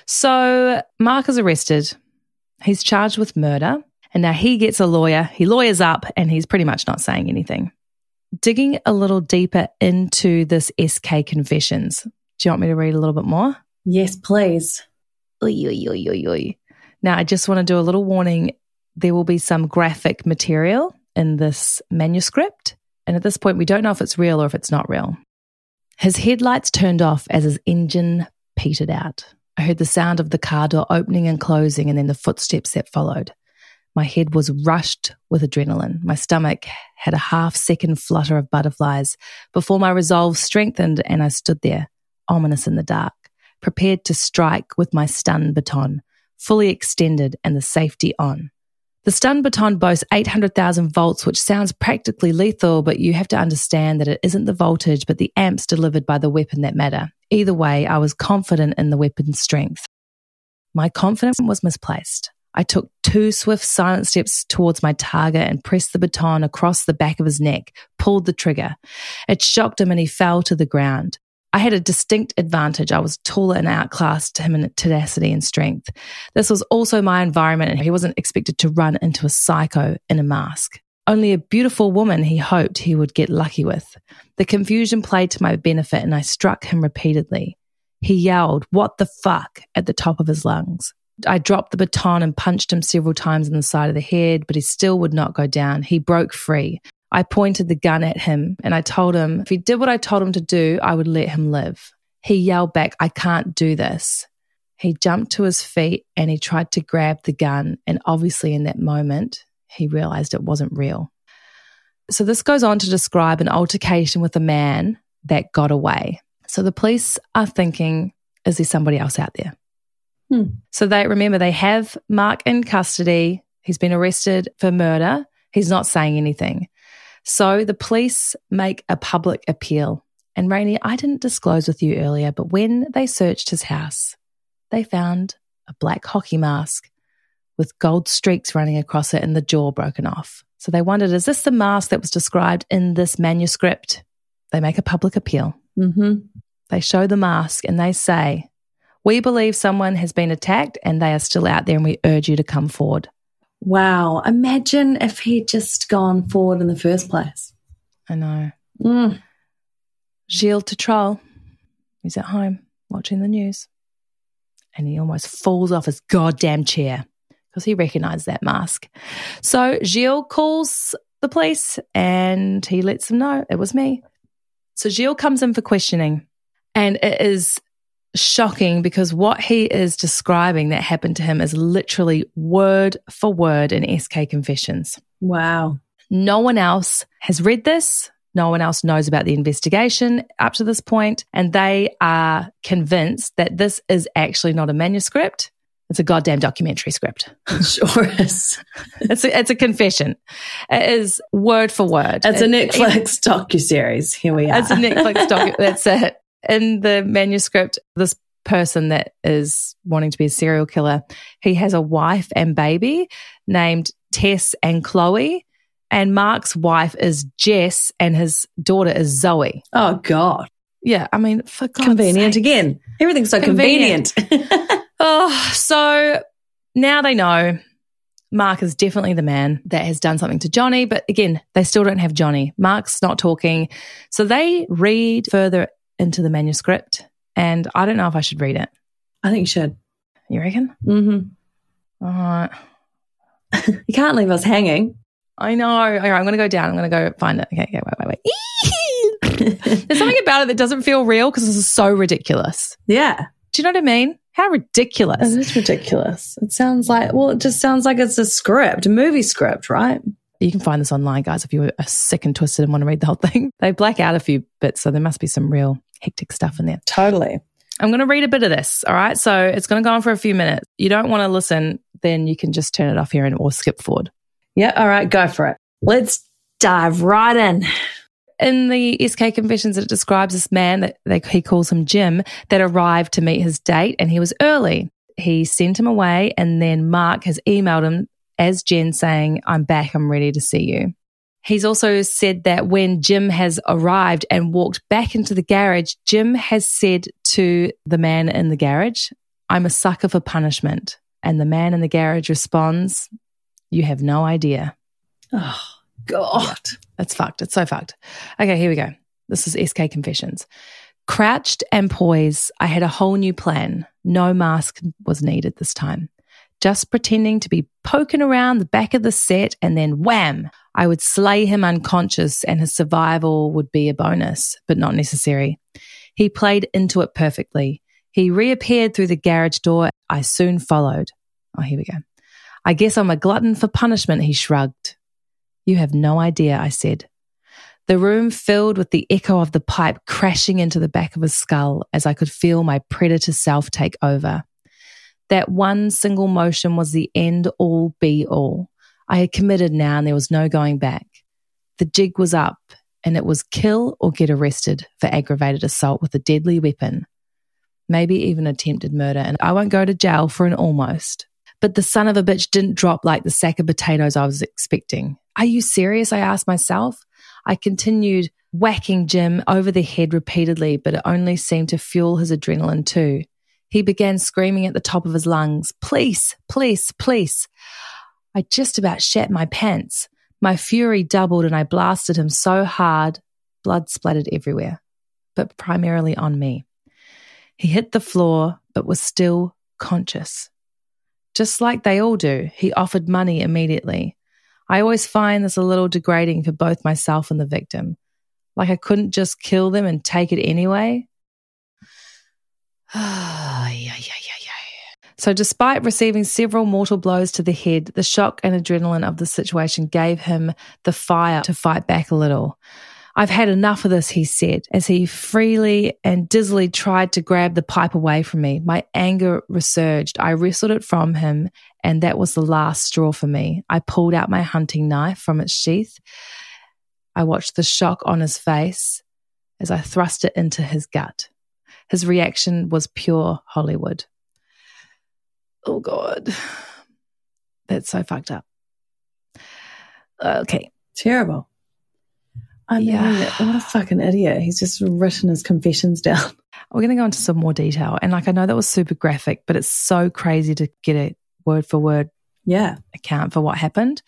A: So Mark is arrested. He's charged with murder. And now he gets a lawyer. He lawyers up and he's pretty much not saying anything. Digging a little deeper into this S K Confessions. Do you want me to read a little bit more?
B: Yes, please.
A: Oy, oy, oy, oy, oy. Now, I just want to do a little warning. There will be some graphic material in this manuscript. And at this point, we don't know if it's real or if it's not real. His headlights turned off as his engine petered out. I heard the sound of the car door opening and closing and then the footsteps that followed. My head was rushed with adrenaline. My stomach had a half-second flutter of butterflies before my resolve strengthened and I stood there, ominous in the dark, prepared to strike with my stun baton, fully extended and the safety on. The stun baton boasts eight hundred thousand volts, which sounds practically lethal, but you have to understand that it isn't the voltage, but the amps delivered by the weapon that matter. Either way, I was confident in the weapon's strength. My confidence was misplaced. I took two swift, silent steps towards my target and pressed the baton across the back of his neck, pulled the trigger. It shocked him and he fell to the ground. I had a distinct advantage. I was taller and outclassed him in tenacity and strength. This was also my environment, and he wasn't expected to run into a psycho in a mask. Only a beautiful woman he hoped he would get lucky with. The confusion played to my benefit, and I struck him repeatedly. He yelled, "What the fuck?" at the top of his lungs. I dropped the baton and punched him several times in the side of the head, but he still would not go down. He broke free. I pointed the gun at him and I told him if he did what I told him to do, I would let him live. He yelled back, "I can't do this." He jumped to his feet and he tried to grab the gun, and obviously in that moment, he realized it wasn't real. So this goes on to describe an altercation with a man that got away. So the police are thinking, is there somebody else out there?
B: Hmm.
A: So they remember they have Mark in custody. He's been arrested for murder. He's not saying anything. So the police make a public appeal. And Rainey, I didn't disclose with you earlier, but when they searched his house, they found a black hockey mask with gold streaks running across it and the jaw broken off. So they wondered, is this the mask that was described in this manuscript? They make a public appeal.
B: Mm-hmm.
A: They show the mask and they say, "We believe someone has been attacked and they are still out there and we urge you to come forward."
B: Wow. Imagine if he'd just gone forward in the first place.
A: I know.
B: Mm.
A: Gilles Tetrol, he's at home watching the news, and he almost falls off his goddamn chair because he recognised that mask. So Gilles calls the police and he lets them know it was me. So Gilles comes in for questioning, and it is shocking because what he is describing that happened to him is literally word for word in S K Confessions.
B: Wow.
A: No one else has read this. No one else knows about the investigation up to this point, and they are convinced that this is actually not a manuscript. It's a goddamn documentary script.
B: It sure is.
A: It's a, it's a confession. It is word for word.
B: It's
A: it,
B: a Netflix it, docuseries. Here we are.
A: It's a Netflix docu. That's it. In the manuscript, this person that is wanting to be a serial killer, he has a wife and baby named Tess and Chloe, and Mark's wife is Jess and his daughter is Zoe.
B: Oh, God.
A: Yeah, I mean, for God's
B: Convenient
A: sake.
B: again. Everything's so convenient. convenient.
A: Oh, so now they know Mark is definitely the man that has done something to Johnny, but again, they still don't have Johnny. Mark's not talking. So they read further into the manuscript, and I don't know if I should read it.
B: I think you should.
A: You reckon?
B: Mm-hmm.
A: All right.
B: You can't leave us hanging.
A: I know. All right, I'm going to go down. I'm going to go find it. Okay, okay, wait, wait, wait. There's something about it that doesn't feel real because this is so ridiculous.
B: Yeah.
A: Do you know what I mean? How ridiculous.
B: It is ridiculous. It sounds like, well, it just sounds like it's a script, a movie script, right?
A: You can find this online, guys, if you are sick and twisted and want to read the whole thing. They black out a few bits, so there must be some real hectic stuff in there.
B: Totally.
A: I'm going to read a bit of this, all right? So it's going to go on for a few minutes. You don't want to listen, then you can just turn it off here and or skip forward.
B: Yeah, all right, go for it. Let's dive right in.
A: In the S K Confessions, it describes this man, that they, he calls him Jim, that arrived to meet his date, and he was early. He sent him away, and then Mark has emailed him as Jen saying, "I'm back, I'm ready to see you." He's also said that when Jim has arrived and walked back into the garage, Jim has said to the man in the garage, "I'm a sucker for punishment." And the man in the garage responds, "You have no idea."
B: Oh, God.
A: Yeah, that's fucked. It's so fucked. Okay, here we go. This is S K Confessions. Crouched and poised, I had a whole new plan. No mask was needed this time. Just pretending to be poking around the back of the set, and then wham, I would slay him unconscious and his survival would be a bonus, but not necessary. He played into it perfectly. He reappeared through the garage door. I soon followed. Oh, here we go. "I guess I'm a glutton for punishment," he shrugged. "You have no idea," I said. The room filled with the echo of the pipe crashing into the back of his skull as I could feel my predator self take over. That one single motion was the end-all be-all. I had committed now and there was no going back. The jig was up, and it was kill or get arrested for aggravated assault with a deadly weapon. Maybe even attempted murder, and I won't go to jail for an almost. but the son of a bitch didn't drop like the sack of potatoes I was expecting. Are you serious? I asked myself. I continued whacking Jim over the head repeatedly, but it only seemed to fuel his adrenaline too. He began screaming at the top of his lungs, "Police, police, police." I just about shat my pants. My fury doubled and I blasted him so hard, blood splattered everywhere, but primarily on me. He hit the floor, but was still conscious. Just like they all do, he offered money immediately. I always find this a little degrading for both myself and the victim. Like I couldn't just kill them and take it anyway. yeah, yeah, yeah, yeah. So despite receiving several mortal blows to the head, the shock and adrenaline of the situation gave him the fire to fight back a little. "I've had enough of this," he said, as he freely and dizzily tried to grab the pipe away from me. My anger resurged. I wrestled it from him, and that was the last straw for me. I pulled out my hunting knife from its sheath. I watched the shock on his face as I thrust it into his gut. His reaction was pure Hollywood. Oh, God. That's so fucked up. Okay.
B: Terrible. I mean,
A: Yeah.
B: what a fucking idiot. He's just written his confessions down.
A: We're going to go into some more detail. And like, I know that was super graphic, but it's so crazy to get a word for word
B: Yeah.
A: account for what happened.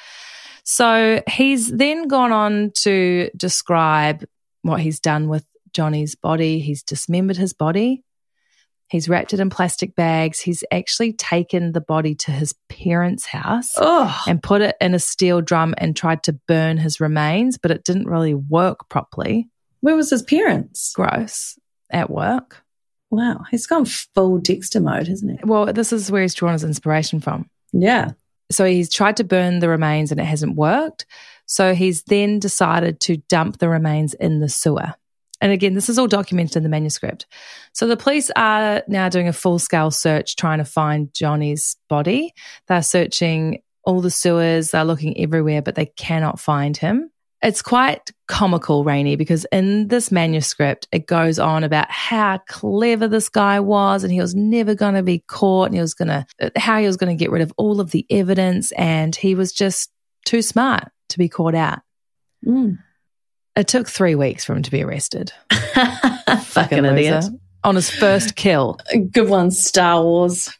A: So he's then gone on to describe what he's done with Johnny's body. He's dismembered his body. He's wrapped it in plastic bags. He's actually taken the body to his parents' house
B: Oh.
A: and put it in a steel drum and tried to burn his remains, but it didn't really work properly.
B: Where was his parents?
A: Gross. At work.
B: Wow. He's gone full Dexter mode, hasn't he?
A: Well, this is where he's drawn his inspiration from.
B: Yeah.
A: So he's tried to burn the remains and it hasn't worked. So he's then decided to dump the remains in the sewer. And again, this is all documented in the manuscript. So the police are now doing a full-scale search trying to find Johnny's body. They're searching all the sewers, they're looking everywhere, but they cannot find him. It's quite comical, Rainey, because in this manuscript, it goes on about how clever this guy was and he was never going to be caught and he was going to, how he was going to get rid of all of the evidence and he was just too smart to be caught out.
B: Mm.
A: It took three weeks for him to be arrested.
B: Fucking idiot.
A: Loser. On his first kill.
B: Good one, Star Wars.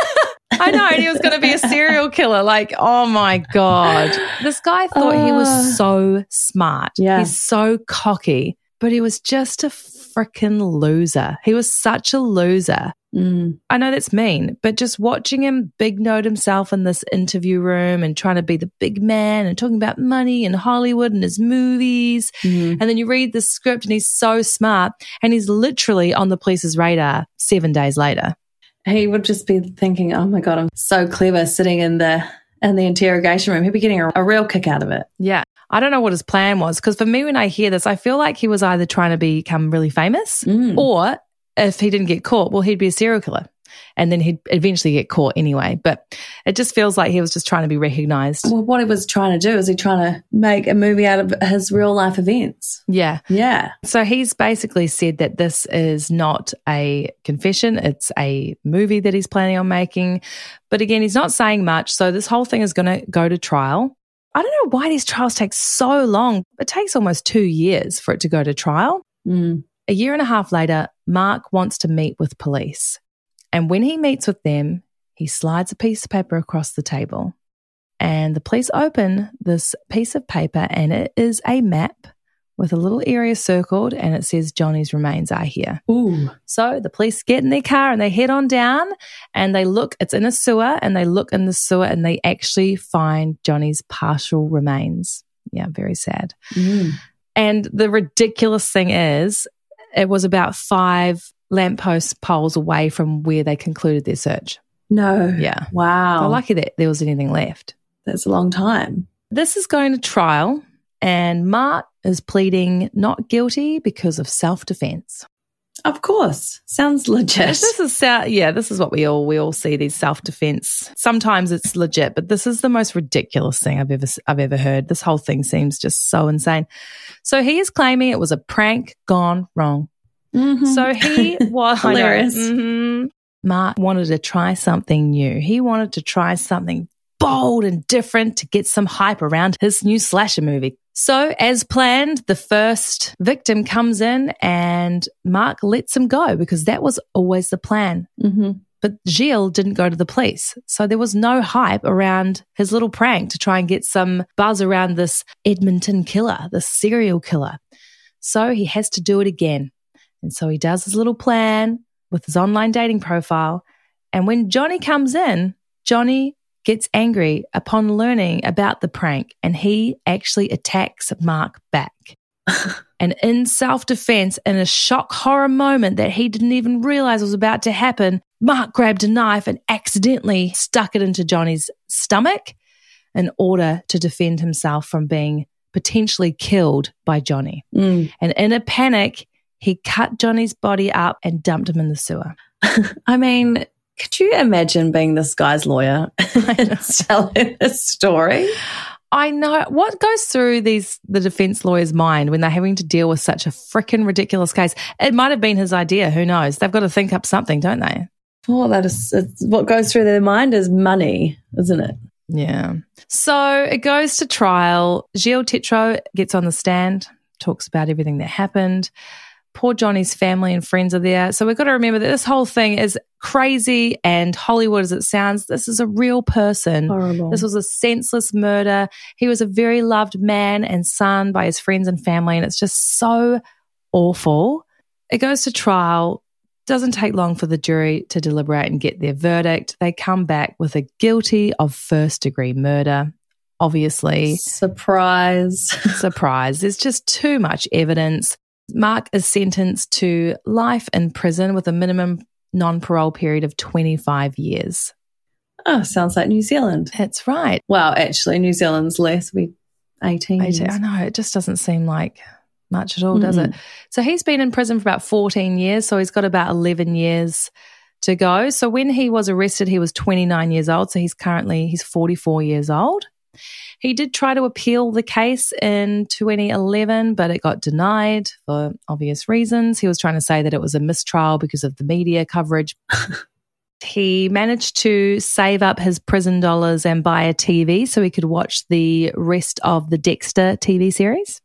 A: I know, and he was going to be a serial killer. Like, oh my God. This guy thought uh, he was so smart.
B: Yeah.
A: He's so cocky, but he was just a freaking loser. He was such a loser.
B: Mm.
A: I know that's mean, but just watching him big note himself in this interview room and trying to be the big man and talking about money and Hollywood and his movies.
B: Mm.
A: And then you read the script and he's so smart and he's literally on the police's radar seven days later.
B: He would just be thinking, oh my God, I'm so clever sitting in the in the interrogation room. He'd be getting a, a real kick out of it.
A: Yeah. I don't know what his plan was because for me, when I hear this, I feel like he was either trying to become really famous
B: mm.
A: or if he didn't get caught, well, he'd be a serial killer and then he'd eventually get caught anyway. But it just feels like he was just trying to be recognized.
B: Well, what he was trying to do is he trying to make a movie out of his real life events.
A: Yeah.
B: Yeah.
A: So he's basically said that this is not a confession. It's a movie that he's planning on making. But again, he's not saying much. So this whole thing is going to go to trial. I don't know why these trials take so long. It takes almost two years for it to go to trial.
B: Mm.
A: A year and a half later, Mark wants to meet with police. And when he meets with them, he slides a piece of paper across the table. And the police open this piece of paper and it is a map with a little area circled and it says Johnny's remains are here.
B: Ooh.
A: So the police get in their car and they head on down and they look, it's in a sewer and they look in the sewer and they actually find Johnny's partial remains. Yeah, very sad.
B: Mm.
A: And the ridiculous thing is, it was about five lamppost poles away from where they concluded their search.
B: No.
A: Yeah.
B: Wow.
A: So lucky that there was anything left.
B: That's a long time.
A: This is going to trial and Mark is pleading not guilty because of self-defense.
B: Of course. Sounds legit.
A: This is, yeah, this is what we all, we all see, these self-defense. Sometimes it's legit, but this is the most ridiculous thing I've ever, I've ever heard. This whole thing seems just so insane. So he is claiming it was a prank gone wrong.
B: Mm-hmm.
A: So he was
B: hilarious.
A: Mm-hmm. Mark wanted to try something new. He wanted to try something bold and different to get some hype around his new slasher movie. So as planned, the first victim comes in and Mark lets him go because that was always the plan.
B: Mm-hmm.
A: But Gilles didn't go to the police. So there was no hype around his little prank to try and get some buzz around this Edmonton killer, this serial killer. So he has to do it again. And so he does his little plan with his online dating profile. And when Johnny comes in, Johnny gets angry upon learning about the prank and he actually attacks Mark back. And in self-defense, in a shock horror moment that he didn't even realize was about to happen, Mark grabbed a knife and accidentally stuck it into Johnny's stomach in order to defend himself from being potentially killed by Johnny.
B: Mm.
A: And in a panic, he cut Johnny's body up and dumped him in the sewer.
B: I mean, could you imagine being this guy's lawyer and telling this story?
A: I know. What goes through these the defense lawyer's mind when they're having to deal with such a freaking ridiculous case? It might have been his idea. Who knows? They've got to think up something, don't they?
B: Oh, that is it's, what goes through their mind is money, isn't it?
A: Yeah. So it goes to trial. Gilles Tétrault gets on the stand, talks about everything that happened. Poor Johnny's family and friends are there. So we've got to remember that this whole thing is crazy and Hollywood as it sounds. This is a real person.
B: Horrible.
A: This was a senseless murder. He was a very loved man and son by his friends and family, and it's just so awful. It goes to trial. Doesn't take long for the jury to deliberate and get their verdict. They come back with a guilty of first-degree murder. Obviously.
B: Surprise.
A: Surprise. There's just too much evidence. Mark is sentenced to life in prison with a minimum non-parole period of twenty-five years.
B: Oh, sounds like New Zealand.
A: That's right.
B: Well, actually, New Zealand's less. We eighteen.
A: eighteen I know. It just doesn't seem like much at all, does mm-hmm. it? So he's been in prison for about fourteen years, so he's got about eleven years to go. So when he was arrested, he was twenty-nine years old, so he's currently, he's forty-four years old. He did try to appeal the case in twenty eleven, but it got denied for obvious reasons. He was trying to say that it was a mistrial because of the media coverage. He managed to save up his prison dollars and buy a T V so he could watch the rest of the Dexter T V series.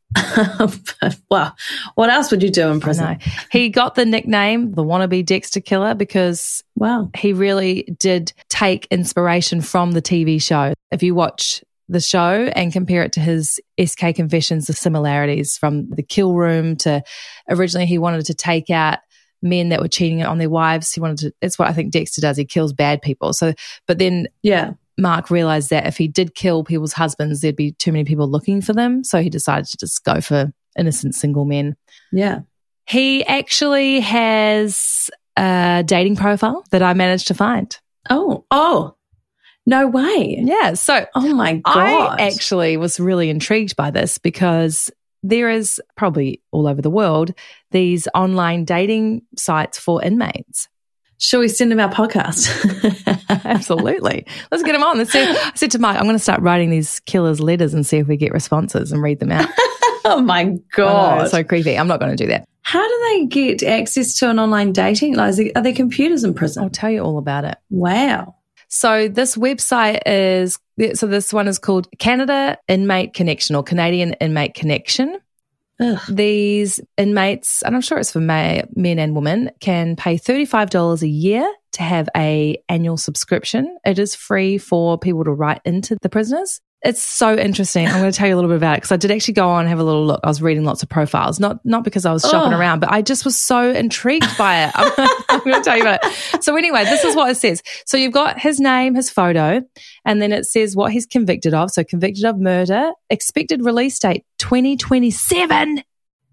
B: Wow. What else would you do in prison?
A: He got the nickname, the wannabe Dexter Killer, because
B: wow, he
A: really did take inspiration from the T V show. If you watch the show and compare it to his S K Confessions, the similarities from the kill room to originally he wanted to take out men that were cheating on their wives. He wanted to, it's what I think Dexter does. He kills bad people. So, but then
B: yeah,
A: Mark realized that if he did kill people's husbands, there'd be too many people looking for them. So he decided to just go for innocent single men.
B: Yeah.
A: He actually has a dating profile that I managed to find.
B: Oh, oh, no way.
A: Yeah. So,
B: oh my God.
A: I actually was really intrigued by this because there is probably all over the world these online dating sites for inmates.
B: Shall we send him our podcast?
A: Absolutely. Let's get him on. Let's see. I said to Mike, I'm going to start writing these killers' letters and see if we get responses and read them out.
B: Oh my God.
A: Know, it's so creepy. I'm not going to do that.
B: How do they get access to an online dating? Like, are there computers in prison?
A: I'll tell you all about it.
B: Wow.
A: So this website is, so this one is called Canada Inmate Connection or Canadian Inmate Connection.
B: Ugh.
A: These inmates, and I'm sure it's for men and women, can pay thirty-five dollars a year to have a annual subscription. It is free for people to write into the prisoners. It's so interesting. I'm going to tell you a little bit about it because I did actually go on and have a little look. I was reading lots of profiles, not not because I was shopping
B: oh.
A: around, but I just was so intrigued by it. I'm, I'm going to tell you about it. So anyway, this is what it says. So you've got his name, his photo, and then it says what he's convicted of. So convicted of murder, expected release date twenty twenty-seven.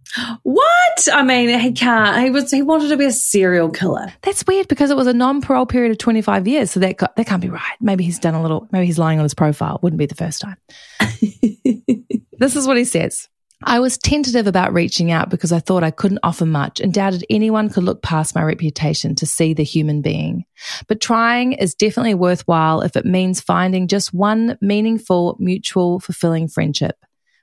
B: What? I mean, he can't. He was. He wanted to be a serial killer.
A: That's weird because it was a non-parole period of twenty-five years. So that got, that can't be right. Maybe he's done a little. Maybe he's lying on his profile. Wouldn't be the first time. This is what he says. I was tentative about reaching out because I thought I couldn't offer much and doubted anyone could look past my reputation to see the human being. But trying is definitely worthwhile if it means finding just one meaningful, mutual, fulfilling friendship.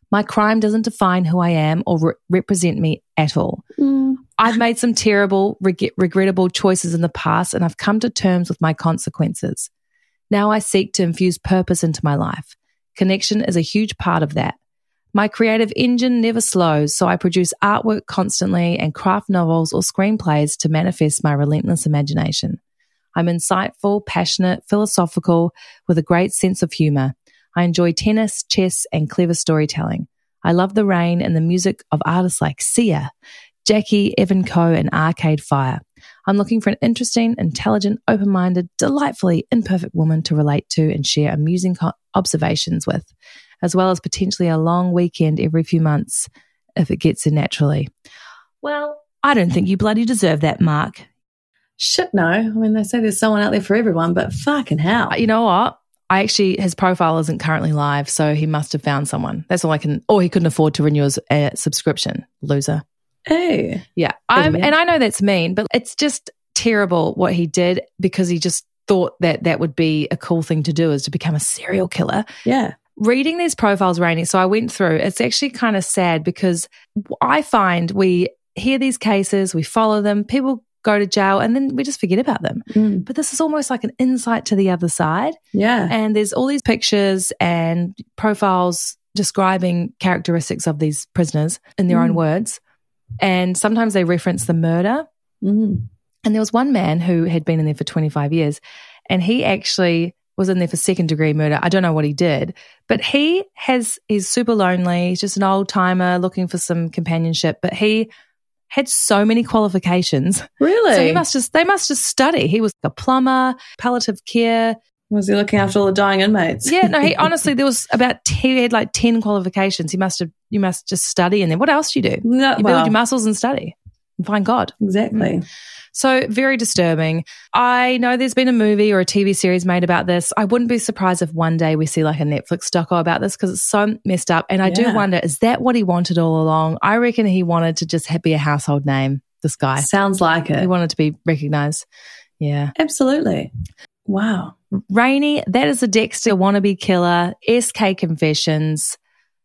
A: My crime doesn't define who I am or re- represent me at all. Mm. I've made some terrible, reg- regrettable choices in the past, and I've come to terms with my consequences. Now I seek to infuse purpose into my life. Connection is a huge part of that. My creative engine never slows, so I produce artwork constantly and craft novels or screenplays to manifest my relentless imagination. I'm insightful, passionate, philosophical, with a great sense of humor. I enjoy tennis, chess, and clever storytelling. I love the rain and the music of artists like Sia, Jackie, Evan Coe, and Arcade Fire. I'm looking for an interesting, intelligent, open-minded, delightfully imperfect woman to relate to and share amusing co- observations with, as well as potentially a long weekend every few months if it gets in naturally. Well, I don't think you bloody deserve that, Mark.
B: Shit, no. I mean, they say there's someone out there for everyone, but fucking hell.
A: You know what? I actually, his profile isn't currently live, so he must have found someone. That's all I can, or he couldn't afford to renew his uh, subscription. Loser.
B: Oh.
A: Yeah. I'm, and I know that's mean, but it's just terrible what he did because he just thought that that would be a cool thing to do, is to become a serial killer.
B: Yeah.
A: Reading these profiles, Rainey, so I went through, it's actually kind of sad because I find we hear these cases, we follow them, people go to jail, and then we just forget about them. Mm. But this is almost like an insight to the other side.
B: Yeah.
A: And there's all these pictures and profiles describing characteristics of these prisoners in their mm. own words. And sometimes they reference the murder.
B: Mm.
A: And there was one man who had been in there for twenty-five years, and he actually was in there for second degree murder. I don't know what he did, but he has, he's super lonely. He's just an old timer looking for some companionship, but he had so many qualifications.
B: Really?
A: So he must just, they must just study. He was a plumber, palliative care.
B: Was he looking after all the dying inmates?
A: Yeah, no, he honestly, there was about, he had like ten qualifications. He must have, you must just study. And then what else do you do?
B: No,
A: you
B: well,
A: build your muscles and study and find God.
B: Exactly.
A: Mm. So very disturbing. I know there's been a movie or a T V series made about this. I wouldn't be surprised if one day we see like a Netflix doco about this because it's so messed up. And I yeah. do wonder, is that what he wanted all along? I reckon he wanted to just be a household name, this guy.
B: Sounds like it.
A: He wanted to be recognized. Yeah.
B: Absolutely. Wow.
A: Rainey, that is a Dexter wannabe killer, S K Confessions.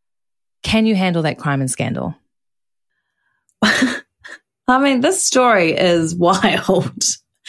A: Can you handle that crime and scandal?
B: I mean, this story is wild.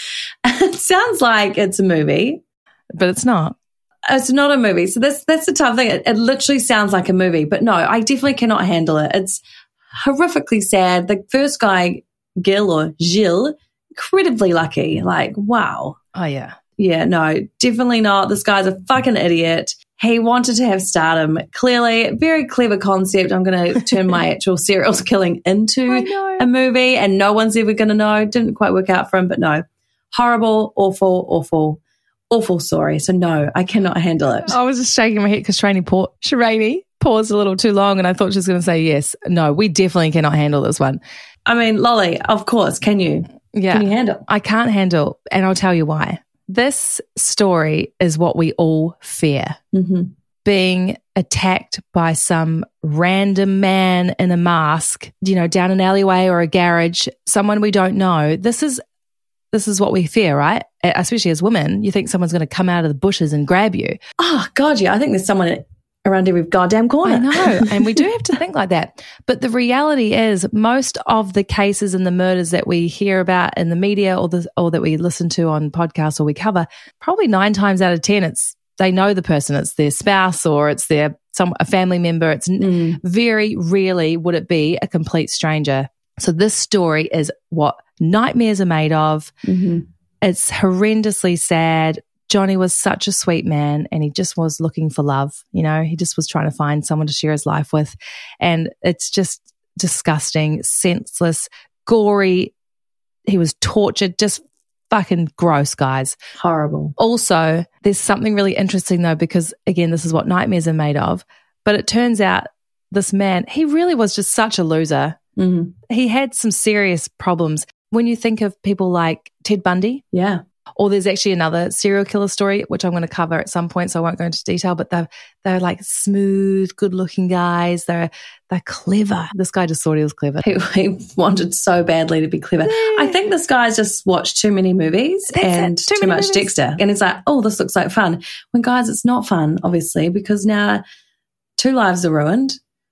B: It sounds like it's a movie.
A: But it's not.
B: It's not a movie. So that's that's the tough thing. It, it literally sounds like a movie. But no, I definitely cannot handle it. It's horrifically sad. The first guy, Gil or Gilles, incredibly lucky. Like, wow.
A: Oh, yeah.
B: Yeah, no, definitely not. This guy's a fucking idiot. He wanted to have stardom. Clearly, very clever concept. I'm going to turn my actual serial killing into a movie and no one's ever going to know. Didn't quite work out for him, but no. Horrible, awful, awful, awful story. So no, I cannot handle it.
A: I was just shaking my head because Shirani pa- Shirani paused a little too long and I thought she was going to say yes. No, we definitely cannot handle this one.
B: I mean, Lolly, of course. Can you?
A: Yeah.
B: Can you handle?
A: I can't handle, and I'll tell you why. This story is what we all fear.
B: Mm-hmm.
A: Being attacked by some random man in a mask, you know, down an alleyway or a garage, someone we don't know. This is this is what we fear, right? Especially as women, you think someone's going to come out of the bushes and grab you.
B: Oh, God, yeah. I think there's someone around every goddamn corner.
A: I know, and we do have to think like that. But the reality is most of the cases and the murders that we hear about in the media or the or that we listen to on podcasts or we cover, probably nine times out of ten, it's they know the person, it's their spouse or it's their some a family member. It's mm. very rarely would it be a complete stranger. So this story is what nightmares are made of.
B: Mm-hmm.
A: It's horrendously sad. Johnny was such a sweet man and he just was looking for love. You know, he just was trying to find someone to share his life with. And it's just disgusting, senseless, gory. He was tortured, just fucking gross, guys.
B: Horrible.
A: Also, there's something really interesting though, because again, this is what nightmares are made of. But it turns out this man, he really was just such a loser.
B: Mm-hmm.
A: He had some serious problems. When you think of people like Ted Bundy.
B: Yeah.
A: Or there's actually another serial killer story, which I'm going to cover at some point, so I won't go into detail, but they're, they're like smooth, good-looking guys. They're they're clever. This guy just thought he was clever.
B: He, he wanted so badly to be clever. Yeah. I think this guy's just watched too many movies
A: That's
B: and
A: too,
B: too much
A: movies.
B: Dexter. And it's like, oh, this looks like fun. When, guys, it's not fun, obviously, because now two lives are ruined.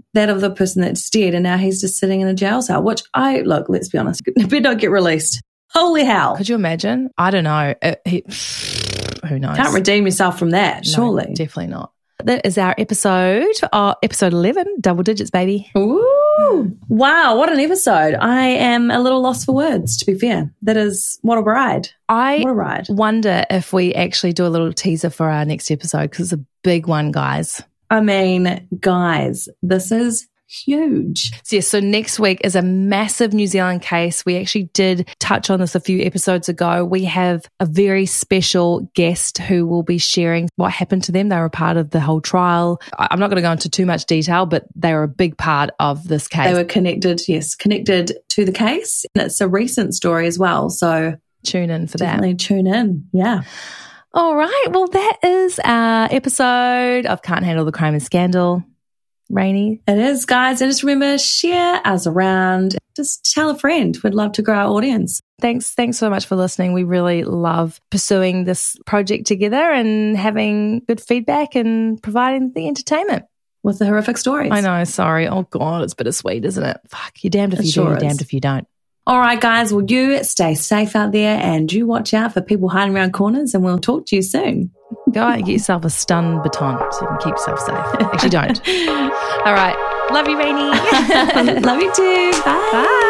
B: that of the person that's dead, and now he's just sitting in a jail cell, which I, look, let's be honest, better not get released. Holy hell.
A: Could you imagine? I don't know. It, he, who knows?
B: Can't redeem yourself from that,
A: No,
B: surely.
A: Definitely not. That is our episode, uh, episode eleven, double digits, baby.
B: Ooh. Wow, what an episode. I am a little lost for words, to be fair. That is, what a ride.
A: I
B: What a ride.
A: wonder if we actually do a little teaser for our next episode, because it's a big one, guys.
B: I mean, guys, this is huge.
A: So, yes, so next week is a massive New Zealand case. We actually did touch on this a few episodes ago. We have a very special guest who will be sharing what happened to them. They were a part of the whole trial. I- I'm not going to go into too much detail, but they were a big part of this case.
B: They were connected, yes, connected to the case. And it's a recent story as well. So
A: Tune in for that.
B: definitely tune in. Yeah.
A: All right. Well, that is our episode of Can't Handle the Crime and Scandal. Rainy.
B: It is, guys. And just remember, share us around. Just tell a friend. We'd love to grow our audience.
A: Thanks. Thanks so much for listening. We really love pursuing this project together and having good feedback and providing the entertainment.
B: With the horrific stories.
A: I know. Sorry. Oh, God. It's bittersweet, isn't it? Fuck. You're damned if
B: It
A: you
B: sure
A: do. You're
B: is.
A: damned if you don't.
B: All right, guys. Well, you stay safe out there and you watch out for people hiding around corners, and we'll talk to you soon.
A: Go out and get yourself a stun baton so you can keep yourself safe. Actually, don't. All right. Love you, Rainy.
B: Love you too. Bye.
A: Bye.